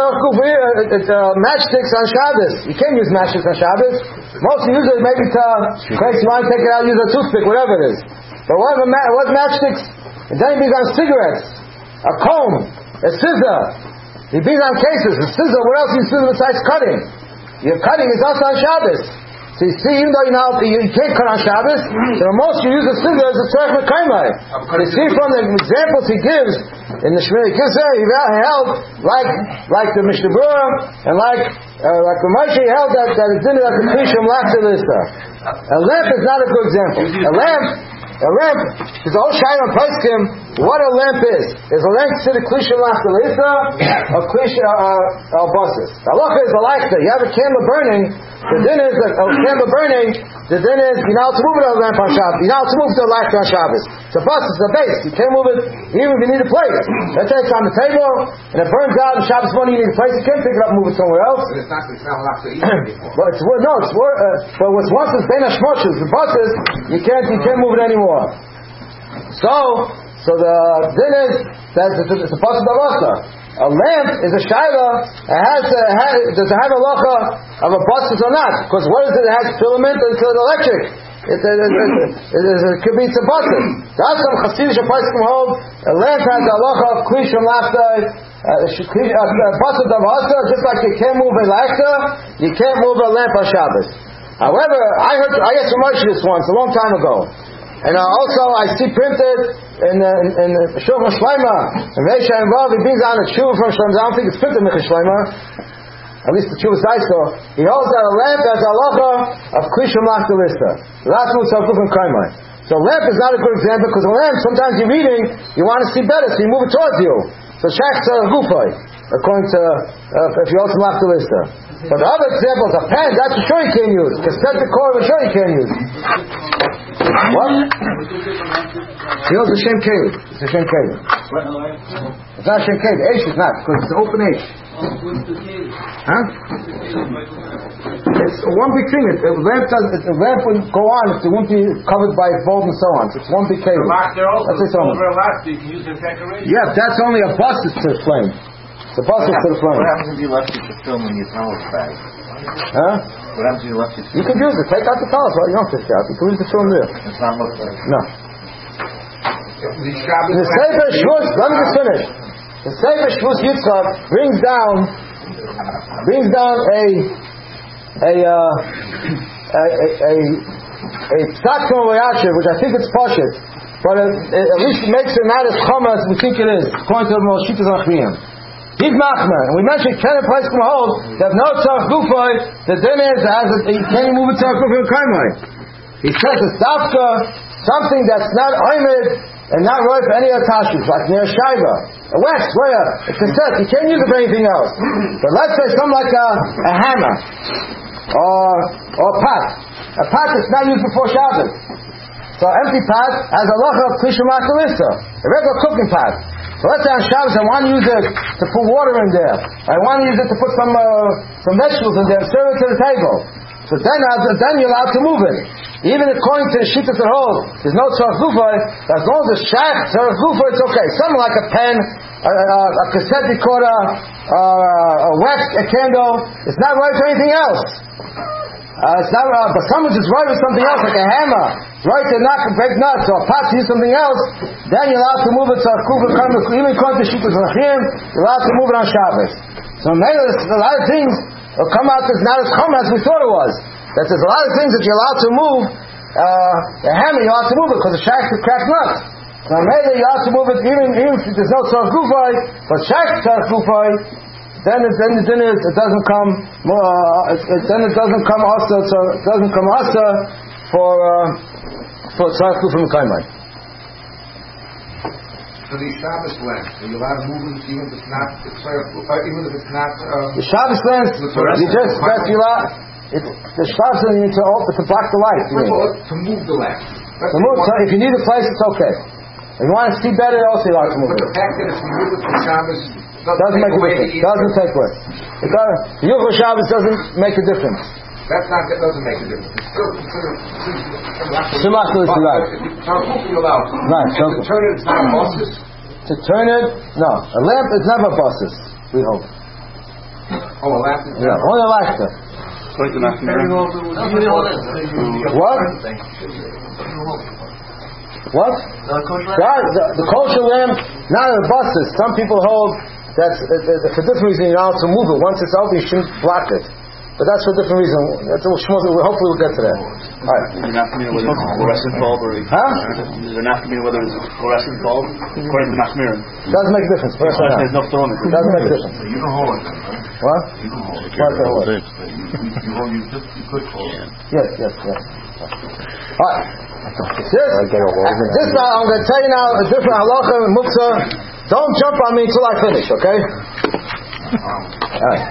uh, matchsticks on Shabbos? You can't use matchsticks on Shabbos. Most use it maybe to, case you want to take it out, use a toothpick, whatever it is. But what, ma- what matchsticks? And then he brings on cigarettes, a comb, a scissor. He brings on cases. A scissor, what else do you scissor besides cutting? Your cutting is also on Shabbos. So you see, even though you know you, you can't cut on Shabbos, so the most you use a scissor is a tzarech mekaimai. You see from the examples he gives in the Shmir Kisser, he held like like the Mishnah Berurah and like uh, like the Moshe held that that it's in like the Krishim Lachzalista. A lamp is not a good example. A lamp. A lamp is the whole shine on Paiskim. What a lamp is? Is a lamp to the Klishim Lachzalista or Klishim Al-Basis? Halacha is a lachta. You have a candle burning. The din is a, a candle burning. The din is you're not to move it on a lamp on Shabbos. You're not to move it to a lachta on Shabbos. It's a bus. It's a base. You can't move it even if you need a place. Let's say it's on the table and it burns out. And Shabbos morning you need a place. You can't pick it up and move it somewhere else.
But it's not. It's not allowed to eat anymore.
But it's no. It's uh, but what's once is bein hashmoshes. The buses you can't you can't move it anymore. So, so the din is that it's a, it's a possible halacha. A lamp is a shaila. It has, a, has does it have a halacha of a basis or not? Because what is it? It has filament until it's electric. It, it, it, it, it, it could be it's a basis. That's some chassidish Paiskim hold. A lamp has a halacha of klishim lachtai. A basis of hasa, just like you can't move a lachta, you can't move a lamp on Shabbos. However, I heard I asked Moshe this once a long time ago. And uh, also, I see printed in uh, in the Shulchan Shleima, and Reisha and Rav, he brings on a tshuva from Shlomo. I don't think it's printed in the Shleima. At least the tshuva I saw. He holds that a lamp has a halacha of klishim lachtalista. That's what's up from Kaimai. So a lamp is not a good example because a lamp, sometimes you're reading, you want to see better, so you move it towards you. So shach tzarech gufay, according to uh, if you hold some lachtalista. But the other examples, a pen, that's for sure you can't use. Cassette recorder, for sure you can't use. What? He holds a Shem Keli. It's a Shem Keli. It's not a Shem Keli. The H is not, because it's an open H. Huh? It's one big thing. It, the lamp does, it, the lamp would go on if it wouldn't be covered by bulb and so on. So it's one big Keli.
That's over elastic. You can use it in decoration.
Yeah, that's only a bus that's to the flame. The bus is to the flame.
What happens if you left it to film in your towel bag?
Huh?
What happens if you left it to
You can use it. Take out the towels. Well, you don't take it out. You can use the film there.
It's not looked like.
No. The Sefer Shvus, let me just finish. The Sefer Shvus Yitzchak brings down, brings down a, a, uh, a, a, a, a psak from Vayashiv, which I think it's Pashit, but it, it, at least it makes it not as chum as we think it is, according to the Moshitas Achmiyim. He's machmer, and we mentioned Ken and Paiskim hold that no tzarech gufay, the din is as you can't move it tzarech gufay and kaimai. He says it's dafka, something that's not oimid and not right for any other tashus, like near shaiva, a wax, where it's a set. You can't use it for anything else. But let's say something like a, a hammer or or a pot. A pot that's not used before Shabbos. So an empty pot has a loch of klishu makalista, a regular cooking pot. So let's say on Shabbos I want to use it to put water in there. I want to use it to put some uh, some vegetables in there and serve it to the table. So then, uh, then you're allowed to move it. Even according to the shittas that hold, there's no tzarech gufa. As long as it's shach, tzarech gufa, it's okay. Something like a pen, a, a, a cassette recorder, uh, a wax, a candle. It's not right for anything else. Uh, it's not, uh, but someone's just right with something else, like a hammer. It's right to knock and break nuts, or a pot to use something else. Then you're allowed to move it to a kufa, even according to shittas l'chim, you're allowed to move it on Shabbos. So maybe there's a lot of things will come out as not as chum as we thought it was. That there's a lot of things that you're allowed to move. Uh, a hammer, you're allowed to move it because the shack could crack nuts. So maybe you're allowed to move it even, even if there's no tzarech gufay, but shack tzarech gufay, then it, then, then it, it doesn't come. Uh, it, it, then it doesn't come also. So it doesn't come also for uh, for tzarech gufay mekaymai.
So the Shabbos lamps, are you allowed to move them even if it's not, uh, even if it's not? Uh,
the Shabbos lamps, you just press your lot. It's, the Shabbos lamps you need to open to block the light.
First of all, to move the lamp.
To move, so if you need a place, it's okay. If you want to see better, also you're allowed to move
but
it.
But the fact that it's removed from Shabbos doesn't,
doesn't make a
away
difference. Doesn't take away. It doesn't. Yuchel Shabbos doesn't make a difference.
That's not. That doesn't make a difference. It's still considered.
Shemach is right.
You're allowed.
Right.
To turn it, it's not a bosses.
To turn it, no. A lamp is never bosses. We hope.
Oh, a lamp is.
Yeah. Only a light.
Like the Machmir.
What? What? God, the, the kosher lamp, not in the buses. Some people hold that uh, for different reason you're allowed to move it. Once it's open, you shouldn't block it. But that's for a different reason. That's what hopefully we'll get to that. All right.
Is there not familiar whether it's fluorescent bulb or?
Huh?
Is there not familiar whether it's fluorescent bulb according to Machmir?
Doesn't make a difference. First one.
There's no film.
Doesn't make a difference.
You can hold it.
What?
You can hold it.
What can hold it?
You hold you just you could hold it.
Yes, yes, yes. All right. This, this now, I'm going to tell you now a different halacha and muktzah. Don't jump on me until I finish, okay? All right.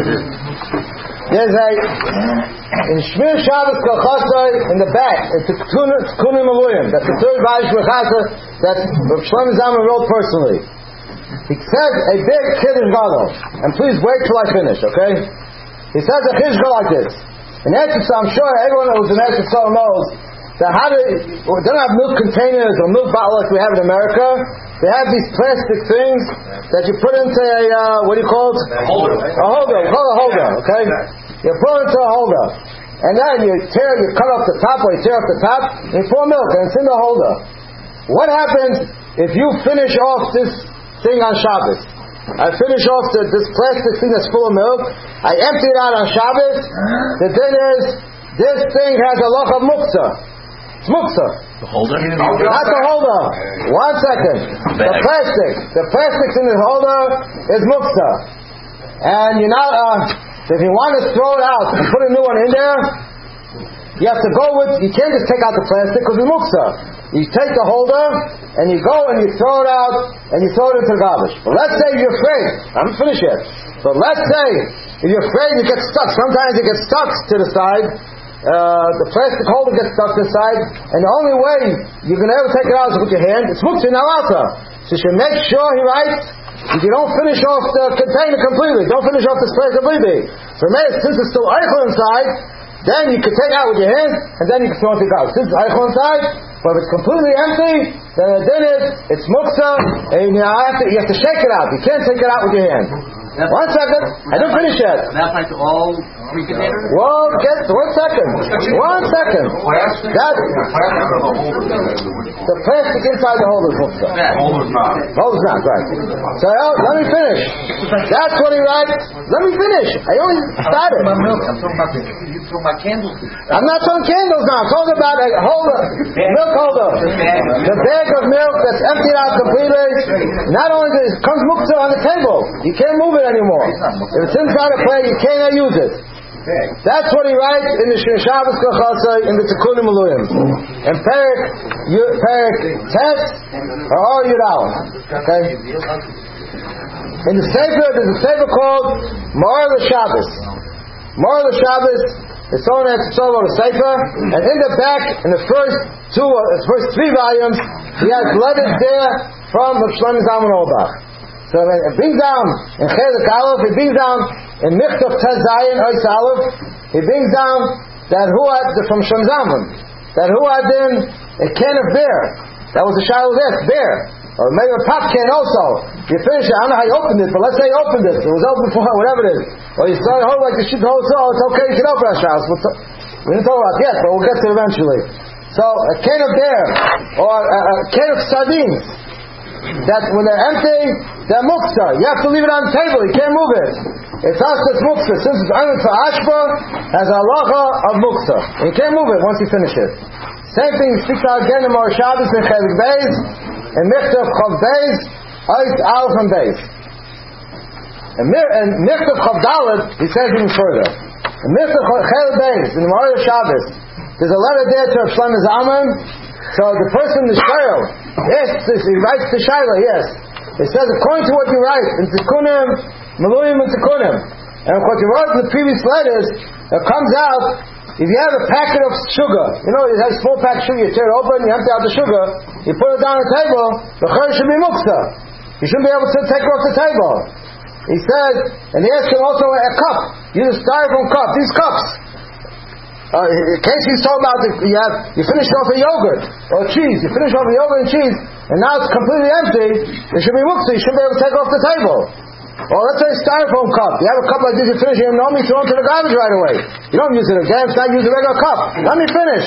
There's a in Shmir Shabbos Kolchosai in the back. It's a Tekunim Maluyim. That's the third Vaysh Mechasa that Rav Shlomo Zalman wrote personally. He says a big Kiddush Gadol, and please wait till I finish, okay? He says a Kiddush Gadol like this. In Eretz, I'm sure everyone who's in Eretz knows that how they, they don't have milk containers or milk bottles like we have in America. They have these plastic things that you put into a, uh, what do you call it?
A holder.
A holder. We call it a holder, okay? You put it into a holder. And then you tear, you cut off the top, or you tear off the top, and you pour milk, and it's in the holder. What happens if you finish off this thing on Shabbos? I finish off the, this plastic thing that's full of milk. I empty it out on Shabbos. The thing is, this thing has a loch of muktzah. It's muktzah.
The holder?
Not the holder. One second. The plastic. The plastic in the holder is muktzah. And you're not, uh, if you want to throw it out and put a new one in there, you have to go with, you can't just take out the plastic because it's muktzah. You take the holder and you go and you throw it out and you throw it into the garbage. But let's say you're afraid. I haven't finished yet. But let's say if you're afraid you get stuck. Sometimes it gets stuck to the side. Uh, the plastic holder gets stuck to the side, and the only way you can ever take it out is with your hand. It's muktzah now alta. So you should make sure, he writes, if you don't finish off the container completely, don't finish off the spray completely. So since it's still eichel inside, then you can take it out with your hand, and then you can throw it out. Since it's eichel inside, but if it's completely empty, then then it's, it's muktzah, and you have to you have to shake it out. You can't take it out with your hand.
That's
one second, I didn't finish yet.
That's like all three containers?
Well, get one second. One second. That, the plastic inside the holder is muktzah.
Holder's not.
Holder's not, right. So oh, let me finish. That's what he writes. Let me finish. I only started.
I'm talking about the, you talking about candles.
I'm not talking candles now. I'm talking about a holder, milk holder. The bag of milk that's emptied out completely. Not only does it comes muktzah on the table. You can't move it anymore. If it's inside a plate, you cannot use it. That's what he writes in the Shabbos Kachasai in the Tikkunim Maluyim. And Perik, Perik Tet, or all Yudal. Okay? In the Sefer, there's a Sefer called Ma'or L'Shabbos. Ma'or L'Shabbos, it's on it's all about a Sefer, and in the back, in the first two, uh, first three volumes, he has letters there from the Shlomo Zalman Auerbach. So it brings down in Chelik Aleph, it brings down in Michtav Tez Zayin Ois Aleph, it brings down that who had from Shlomo Zalman, that who had in a can of beer. That was a shiloh there, beer. Or maybe a pop can also. You finish it, I don't know how you opened it, but let's say you opened it. It was open before, whatever it is. Or you started hold like you should hold so, it's okay, you can open that house. We didn't talk about it yet, but we'll get to it eventually. So, a can of beer, or a, a can of sardines, that when they're empty, they're muktzah. You have to leave it on the table, you can't move it. It's us that's muktzah. Since it's only for ashpa, has a halacha of muktzah. And you can't move it once you finish it. Same thing, he speaks out again in Ma'or Shabbos in Chelik Beis, and Michtav Chav Beis, Ois Aleph and Beis. And Michtav Chav Dalet, he says even further. In Michtav Chelik Beis, in Ma'or Shabbos, there's a letter there to Rav Shlomo Zalman. So the person, the Shayla, yes, he writes to Shayla, yes. It says, according to what you write, in Tikkunim, Maluyim and Tikkunim, and what you wrote in the previous letters, it comes out, if you have a packet of sugar, you know, you have a small packet of sugar, you tear it open, you empty out the sugar, you put it down on the table, the chayr should be muktzah. You shouldn't be able to take it off the table. He says, and they ask him also a cup. Use a styrofoam cup. These cups. Uh, in case he's talking about the, you have you finish off a yogurt or cheese. You finish off a yogurt and cheese, and now it's completely empty. It should be muktzah. You shouldn't be able to take it off the table. Or let's say a styrofoam cup. You have a cup like this, you finish it, you normally throw it to the garbage right away. You don't use it again, it's not use a regular cup. Let me finish.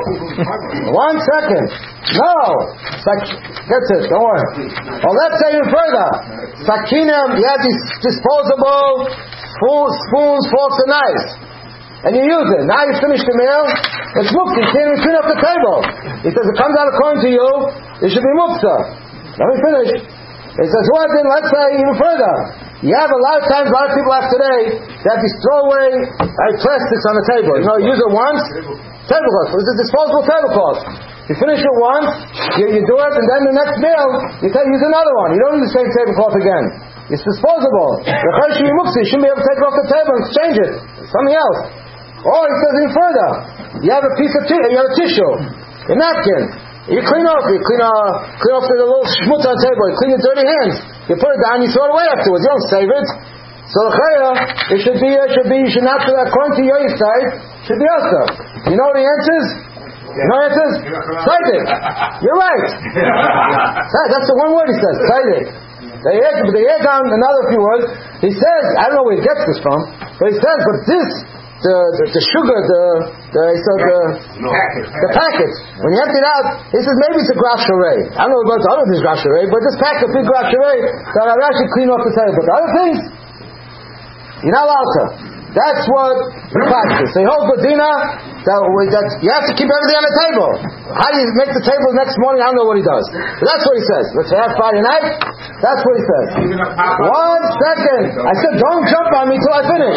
One second. No. Sak- that's it, don't worry. Or let's say even further. Sakinim, you have these disposable spoons, spoons, forks, and knives. And you use it. Now you finish the meal, it's muktzah. You can't even clean up the table. He says it comes out according to you, it should be muktzah. Let me finish. He says, what then? Let's say even further. You have a lot of times, a lot of people have today, that these throwaway uh, plastics on the table. You know, you use it once, tablecloth. It's a disposable tablecloth. You finish it once, you, you do it, and then the next meal, you take, use another one. You don't use the same tablecloth again. It's disposable. The chayr should be muktzah. You shouldn't be able to take it off the table and exchange it. It's something else. Or he says even further. You have a piece of t- you have a tissue, a napkin. You clean off, you clean, uh, clean off the little schmutz on the table, you clean your dirty hands, you put it down, you throw it away afterwards, you don't save it. So the chayra, it should be, it should be, you should not do that according to your side, it should be also. You know what the answer is? You know what the answer is? Tzaidik. You're right. That's the one word he says, tzaidik. They add, they add on another few words. He says, I don't know where he gets this from, but he says, but this, The, the, the sugar, the the, so the,
no.
the packets. When you empty it out, he says maybe it's a graf sharei. I don't know about the other things graf sharei, but this packet of graf sharei that I actually clean off the table. But the other things, you're not allowed to. That's what the practice. So he holds Badina that, that you have to keep everything on the table. How do you make the table the next morning? I don't know what he does. But that's what he says. Let's say have Friday night. That's what he says. One second. I said don't jump on me till I finish.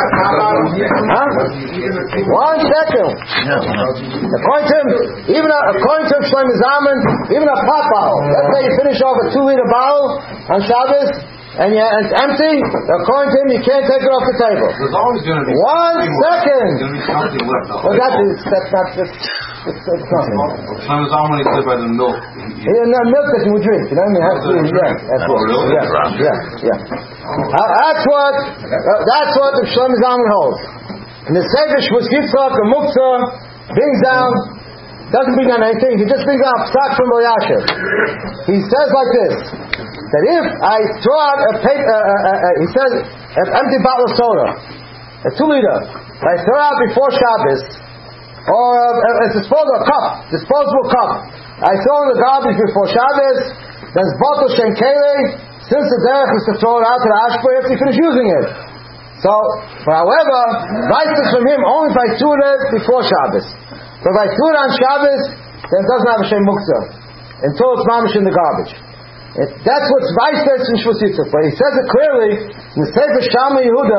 Huh? One second. According to him, even a, according to Shlomo Zalman, even a pop bottle. Let's say you finish off a two liter bottle on Shabbos. And, yeah, and it's empty, according to him, you can't take it off the table.
There's always going to be
one second.
There's going to be something left.
Well, that is, that's not, that's, that's, that's nothing.
Sometimes I want to say by the milk.
Yeah, no, milk that you would drink, you know what I mean? Has to, yeah, that's what, yeah, yeah, yeah. Uh, that's what, uh, that's what the Shlomo Zalman holds. And the Sefer Shmuz Yitzchak, the Muktzah, brings down, doesn't bring down anything, he just brings down a psak from Elyashiv. He says like this, that if I throw out a paper, uh, uh, uh, he says, an empty bottle of soda, a two liter, I throw it out before Shabbos, or a, a disposable cup, disposable cup, I throw in the garbage before Shabbos, then it's bottle shen kele, since the derech is to throw it out to the ashpa after you finish using it. So, but however, right is from him only if I threw it before Shabbos. So if I threw it on Shabbos, then it doesn't have a shem muktzah, until it's mamish in the garbage. It, that's what's vice versa in Shmuz Yitzchak. But he says it clearly in the Sefer Shama Yehuda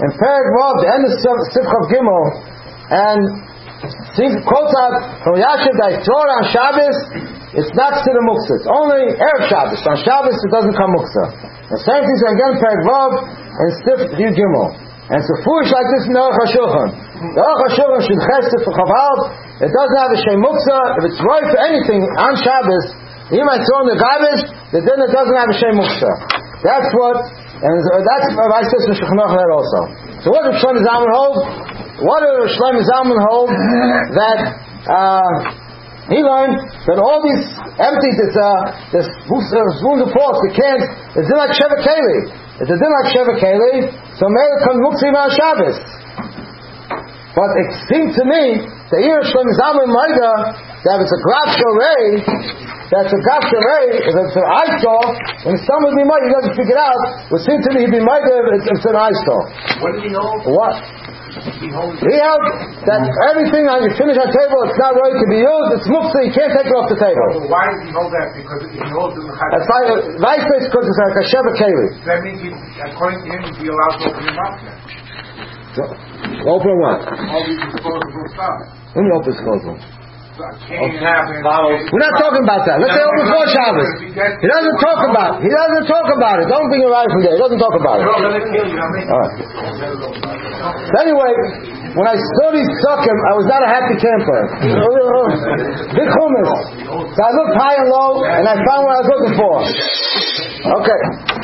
in Perek Vav, the end of Sifchav Gimel, and see, quotes out from Yashiv that I throw it on Shabbos, it's not to the Muksa. It's only Erev Shabbos. On Shabbos it doesn't come Muksa. The same thing again Perek Vav and Sifchav Gimel. And it's a foolish like this in the Aruch HaShulchan. The Aruch HaShulchan should chesed for Chaval. It doesn't have a Shem Muksa. If it's right for anything on Shabbos, you might throw in the garbage, then it doesn't have a Shem Muksa. That's what, and that's what I said to Shulchan Aruch there also. So what does Shlomo Zalman hold? What does Shlomo Zalman hold? That uh, he learned that all these empty, this uh, this spoons of force, the cans, it's in like Sheva Keli. It's a din like Sheva Keli, so Meir comes Muktzim on Shabbos. But it seemed to me that here Shlomo Zalman Maida that it's a Graf Sharei, that's a Graf Sharei, if it's an eyesore, when someone would be Maida, he doesn't figure it out, it would seem to me he'd be Maida if it's, it's an eyesore.
What did he hold?
What? He held that everything on you finish on table, it's not ready to be used, it's muktzah, you can't take it off the table.
So why does he hold that? Because he holds in the Chayim.
That's why, vice versa, because it's like a Sheva Keli.
That means, he, according to him, he'd be allowed to open him up then.
So, open what?
All these disposable stuff.
When you open disposable?
So can't have it.
We're not talking about that. Let's say open before Shabbos. He doesn't talk about it. He doesn't talk about it. Don't bring it right from there. He doesn't talk about it. Alright. So anyway, when I saw these suckim, I was not a happy camper. Big hummus. So I looked high and low, and I found what I was looking for. Okay.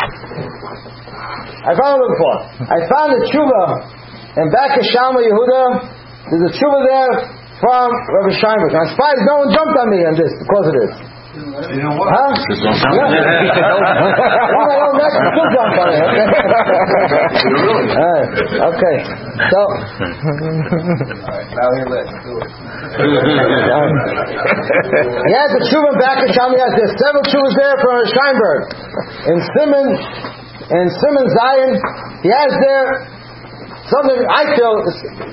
I found what I was looking for. I found the tshuva in back of Shalma Yehuda. There's a tshuva there from Rabbi Steinberg. I'm surprised no one jumped on me on this because of this.
You know what?
Huh? Okay. So.
Now here, let's do it.
He has a tshuva back in Shalom. He has there's several tshuvas there from Rabbi Steinberg. In Simon, in Simon Zion, he has there something I feel is,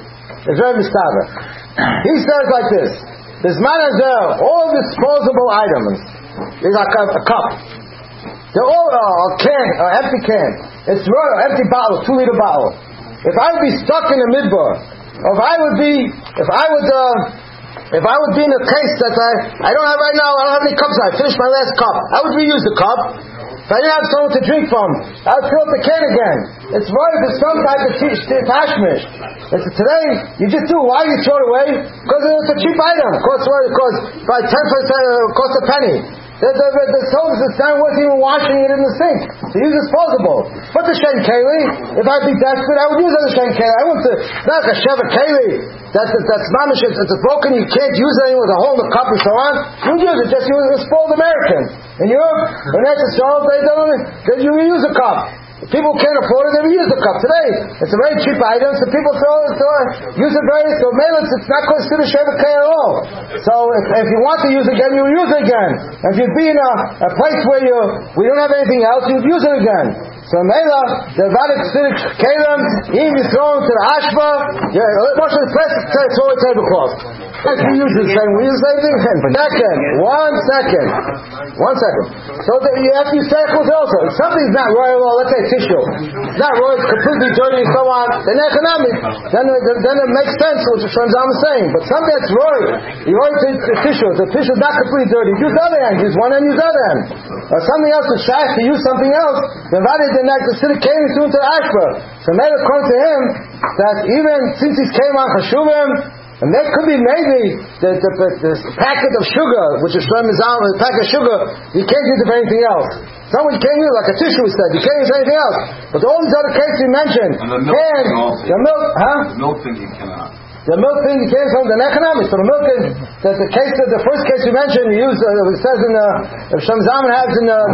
is very mistaber. He says like this: "This man is there, all disposable items. There's like a, a cup. They're all uh, a can, an uh, empty can. It's an empty bottle, two liter bottle. If I would be stuck in the midbar, or if I would be, if I would, uh, if I would be in a case that I, I don't have right now, I don't have any cups. I finished my last cup. I would reuse the cup. If I didn't have someone to drink from, I would fill up the can again. It's right for some type of tashmish. It's today, you just do. Why do you throw it away? Because it's a cheap item. It costs what? It costs by ten percent. It costs a penny. The, the, the, the sodas, it's not worth even washing it in the sink. So use disposable. But the Shen Keli, if I'd be desperate, I would use it as a Shen Keli. I wouldn't say, not like a Sheva Keli. That's, that's mamish, it's, it's broken, you can't use it with a hole in the cup and so on. You use it, just use it as spoiled Americans. In Europe, when that's a soul, they don't, they, you use a cup. If people can't afford it, they use the cup. Today, it's a very cheap item, so people throw it, throw it use it very, so maybe it's not considered Sheva Keli at all. So if, if you want to use it again, you use it again. And if you'd be in a, a place where you we don't have anything else, you'd use it again. So Mela, the Vadik Sidik Kalim, even you throw into the Ashba, yeah, watch the press, throw a tablecloth. If you use the same, we use the same thing. Second, one second, one second. So that you have to use cycles also. If something's not royal, well, let's say tissue, it's not royal, it's completely dirty and so on, then economic, then, then it makes sense what Shlomo is saying. But something that's royal, you always take the tissue, the tissue is not completely dirty, use the other hand, use one hand, use the other hand. Or something else is shy to use something else, then that is the next, the city came into the Ashba. So maybe according to him, that even since he came on Chashuvim, and that could be maybe the, the, the, the packet of sugar, which is Shlomo Zalman, the packet of sugar, you can't use it for anything else. Someone can't use it like a tissue, we said. You can't use anything else. But all these other cases we mentioned,
and the milk
can,
thing
the milk, huh?
The milk thing you cannot.
The milk thing you can't use an economics. So the milk is the, the case that the first case you mentioned, you use uh, it says in the if Shlomo Zalman has in the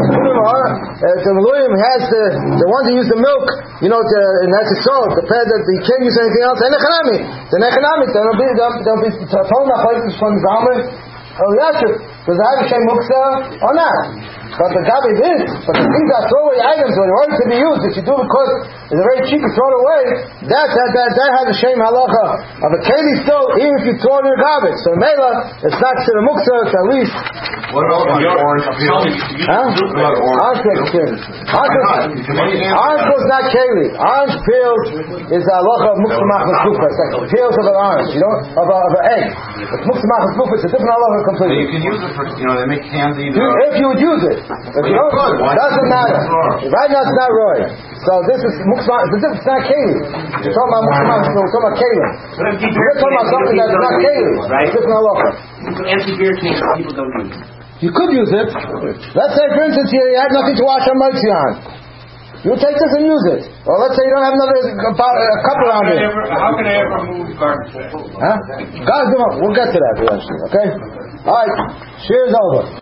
the Maluyim has the the ones that use the milk, you know, the, and that's it. So the pair that you can't use anything else. And economic, the economic, there'll be there'll be told about places from Zalman. Oh yes, does it have a shem muksa or not? But the garbage is, but the things that throwaway items when order to be used, if you do it because it's very cheap, you throw it away, that, that, that, that has the same halacha of a keli still, even if you throw it in the garbage. So Mela, it's not to the muksa, it's at least.
What about the orange peel?
Huh? Orange peel. Orange peel is not keli. Orange peel is the halacha of muksa machmas kufa. It's like peels of an orange, you know, of, a, of an egg. It's muksa machmas kufa, it's a different halacha completely.
So you can use it for, you know, they make candy.
If you would use it. If you don't, it doesn't matter. Right now it's not roy. So this is muksa, it's not keli. You're talking about muksa machmas, we're talking about keli. We're talking about something that's not keli. It's different halacha.
Empty beer cans people don't use.
You could use it. Let's say, for instance, you had nothing to wash your mitzi on. You take this and use it. Or let's say you don't have another uh, cup around it.
How can I ever move garbage bags?
Huh? Guys, we'll get to that eventually, okay? Alright, shear's over.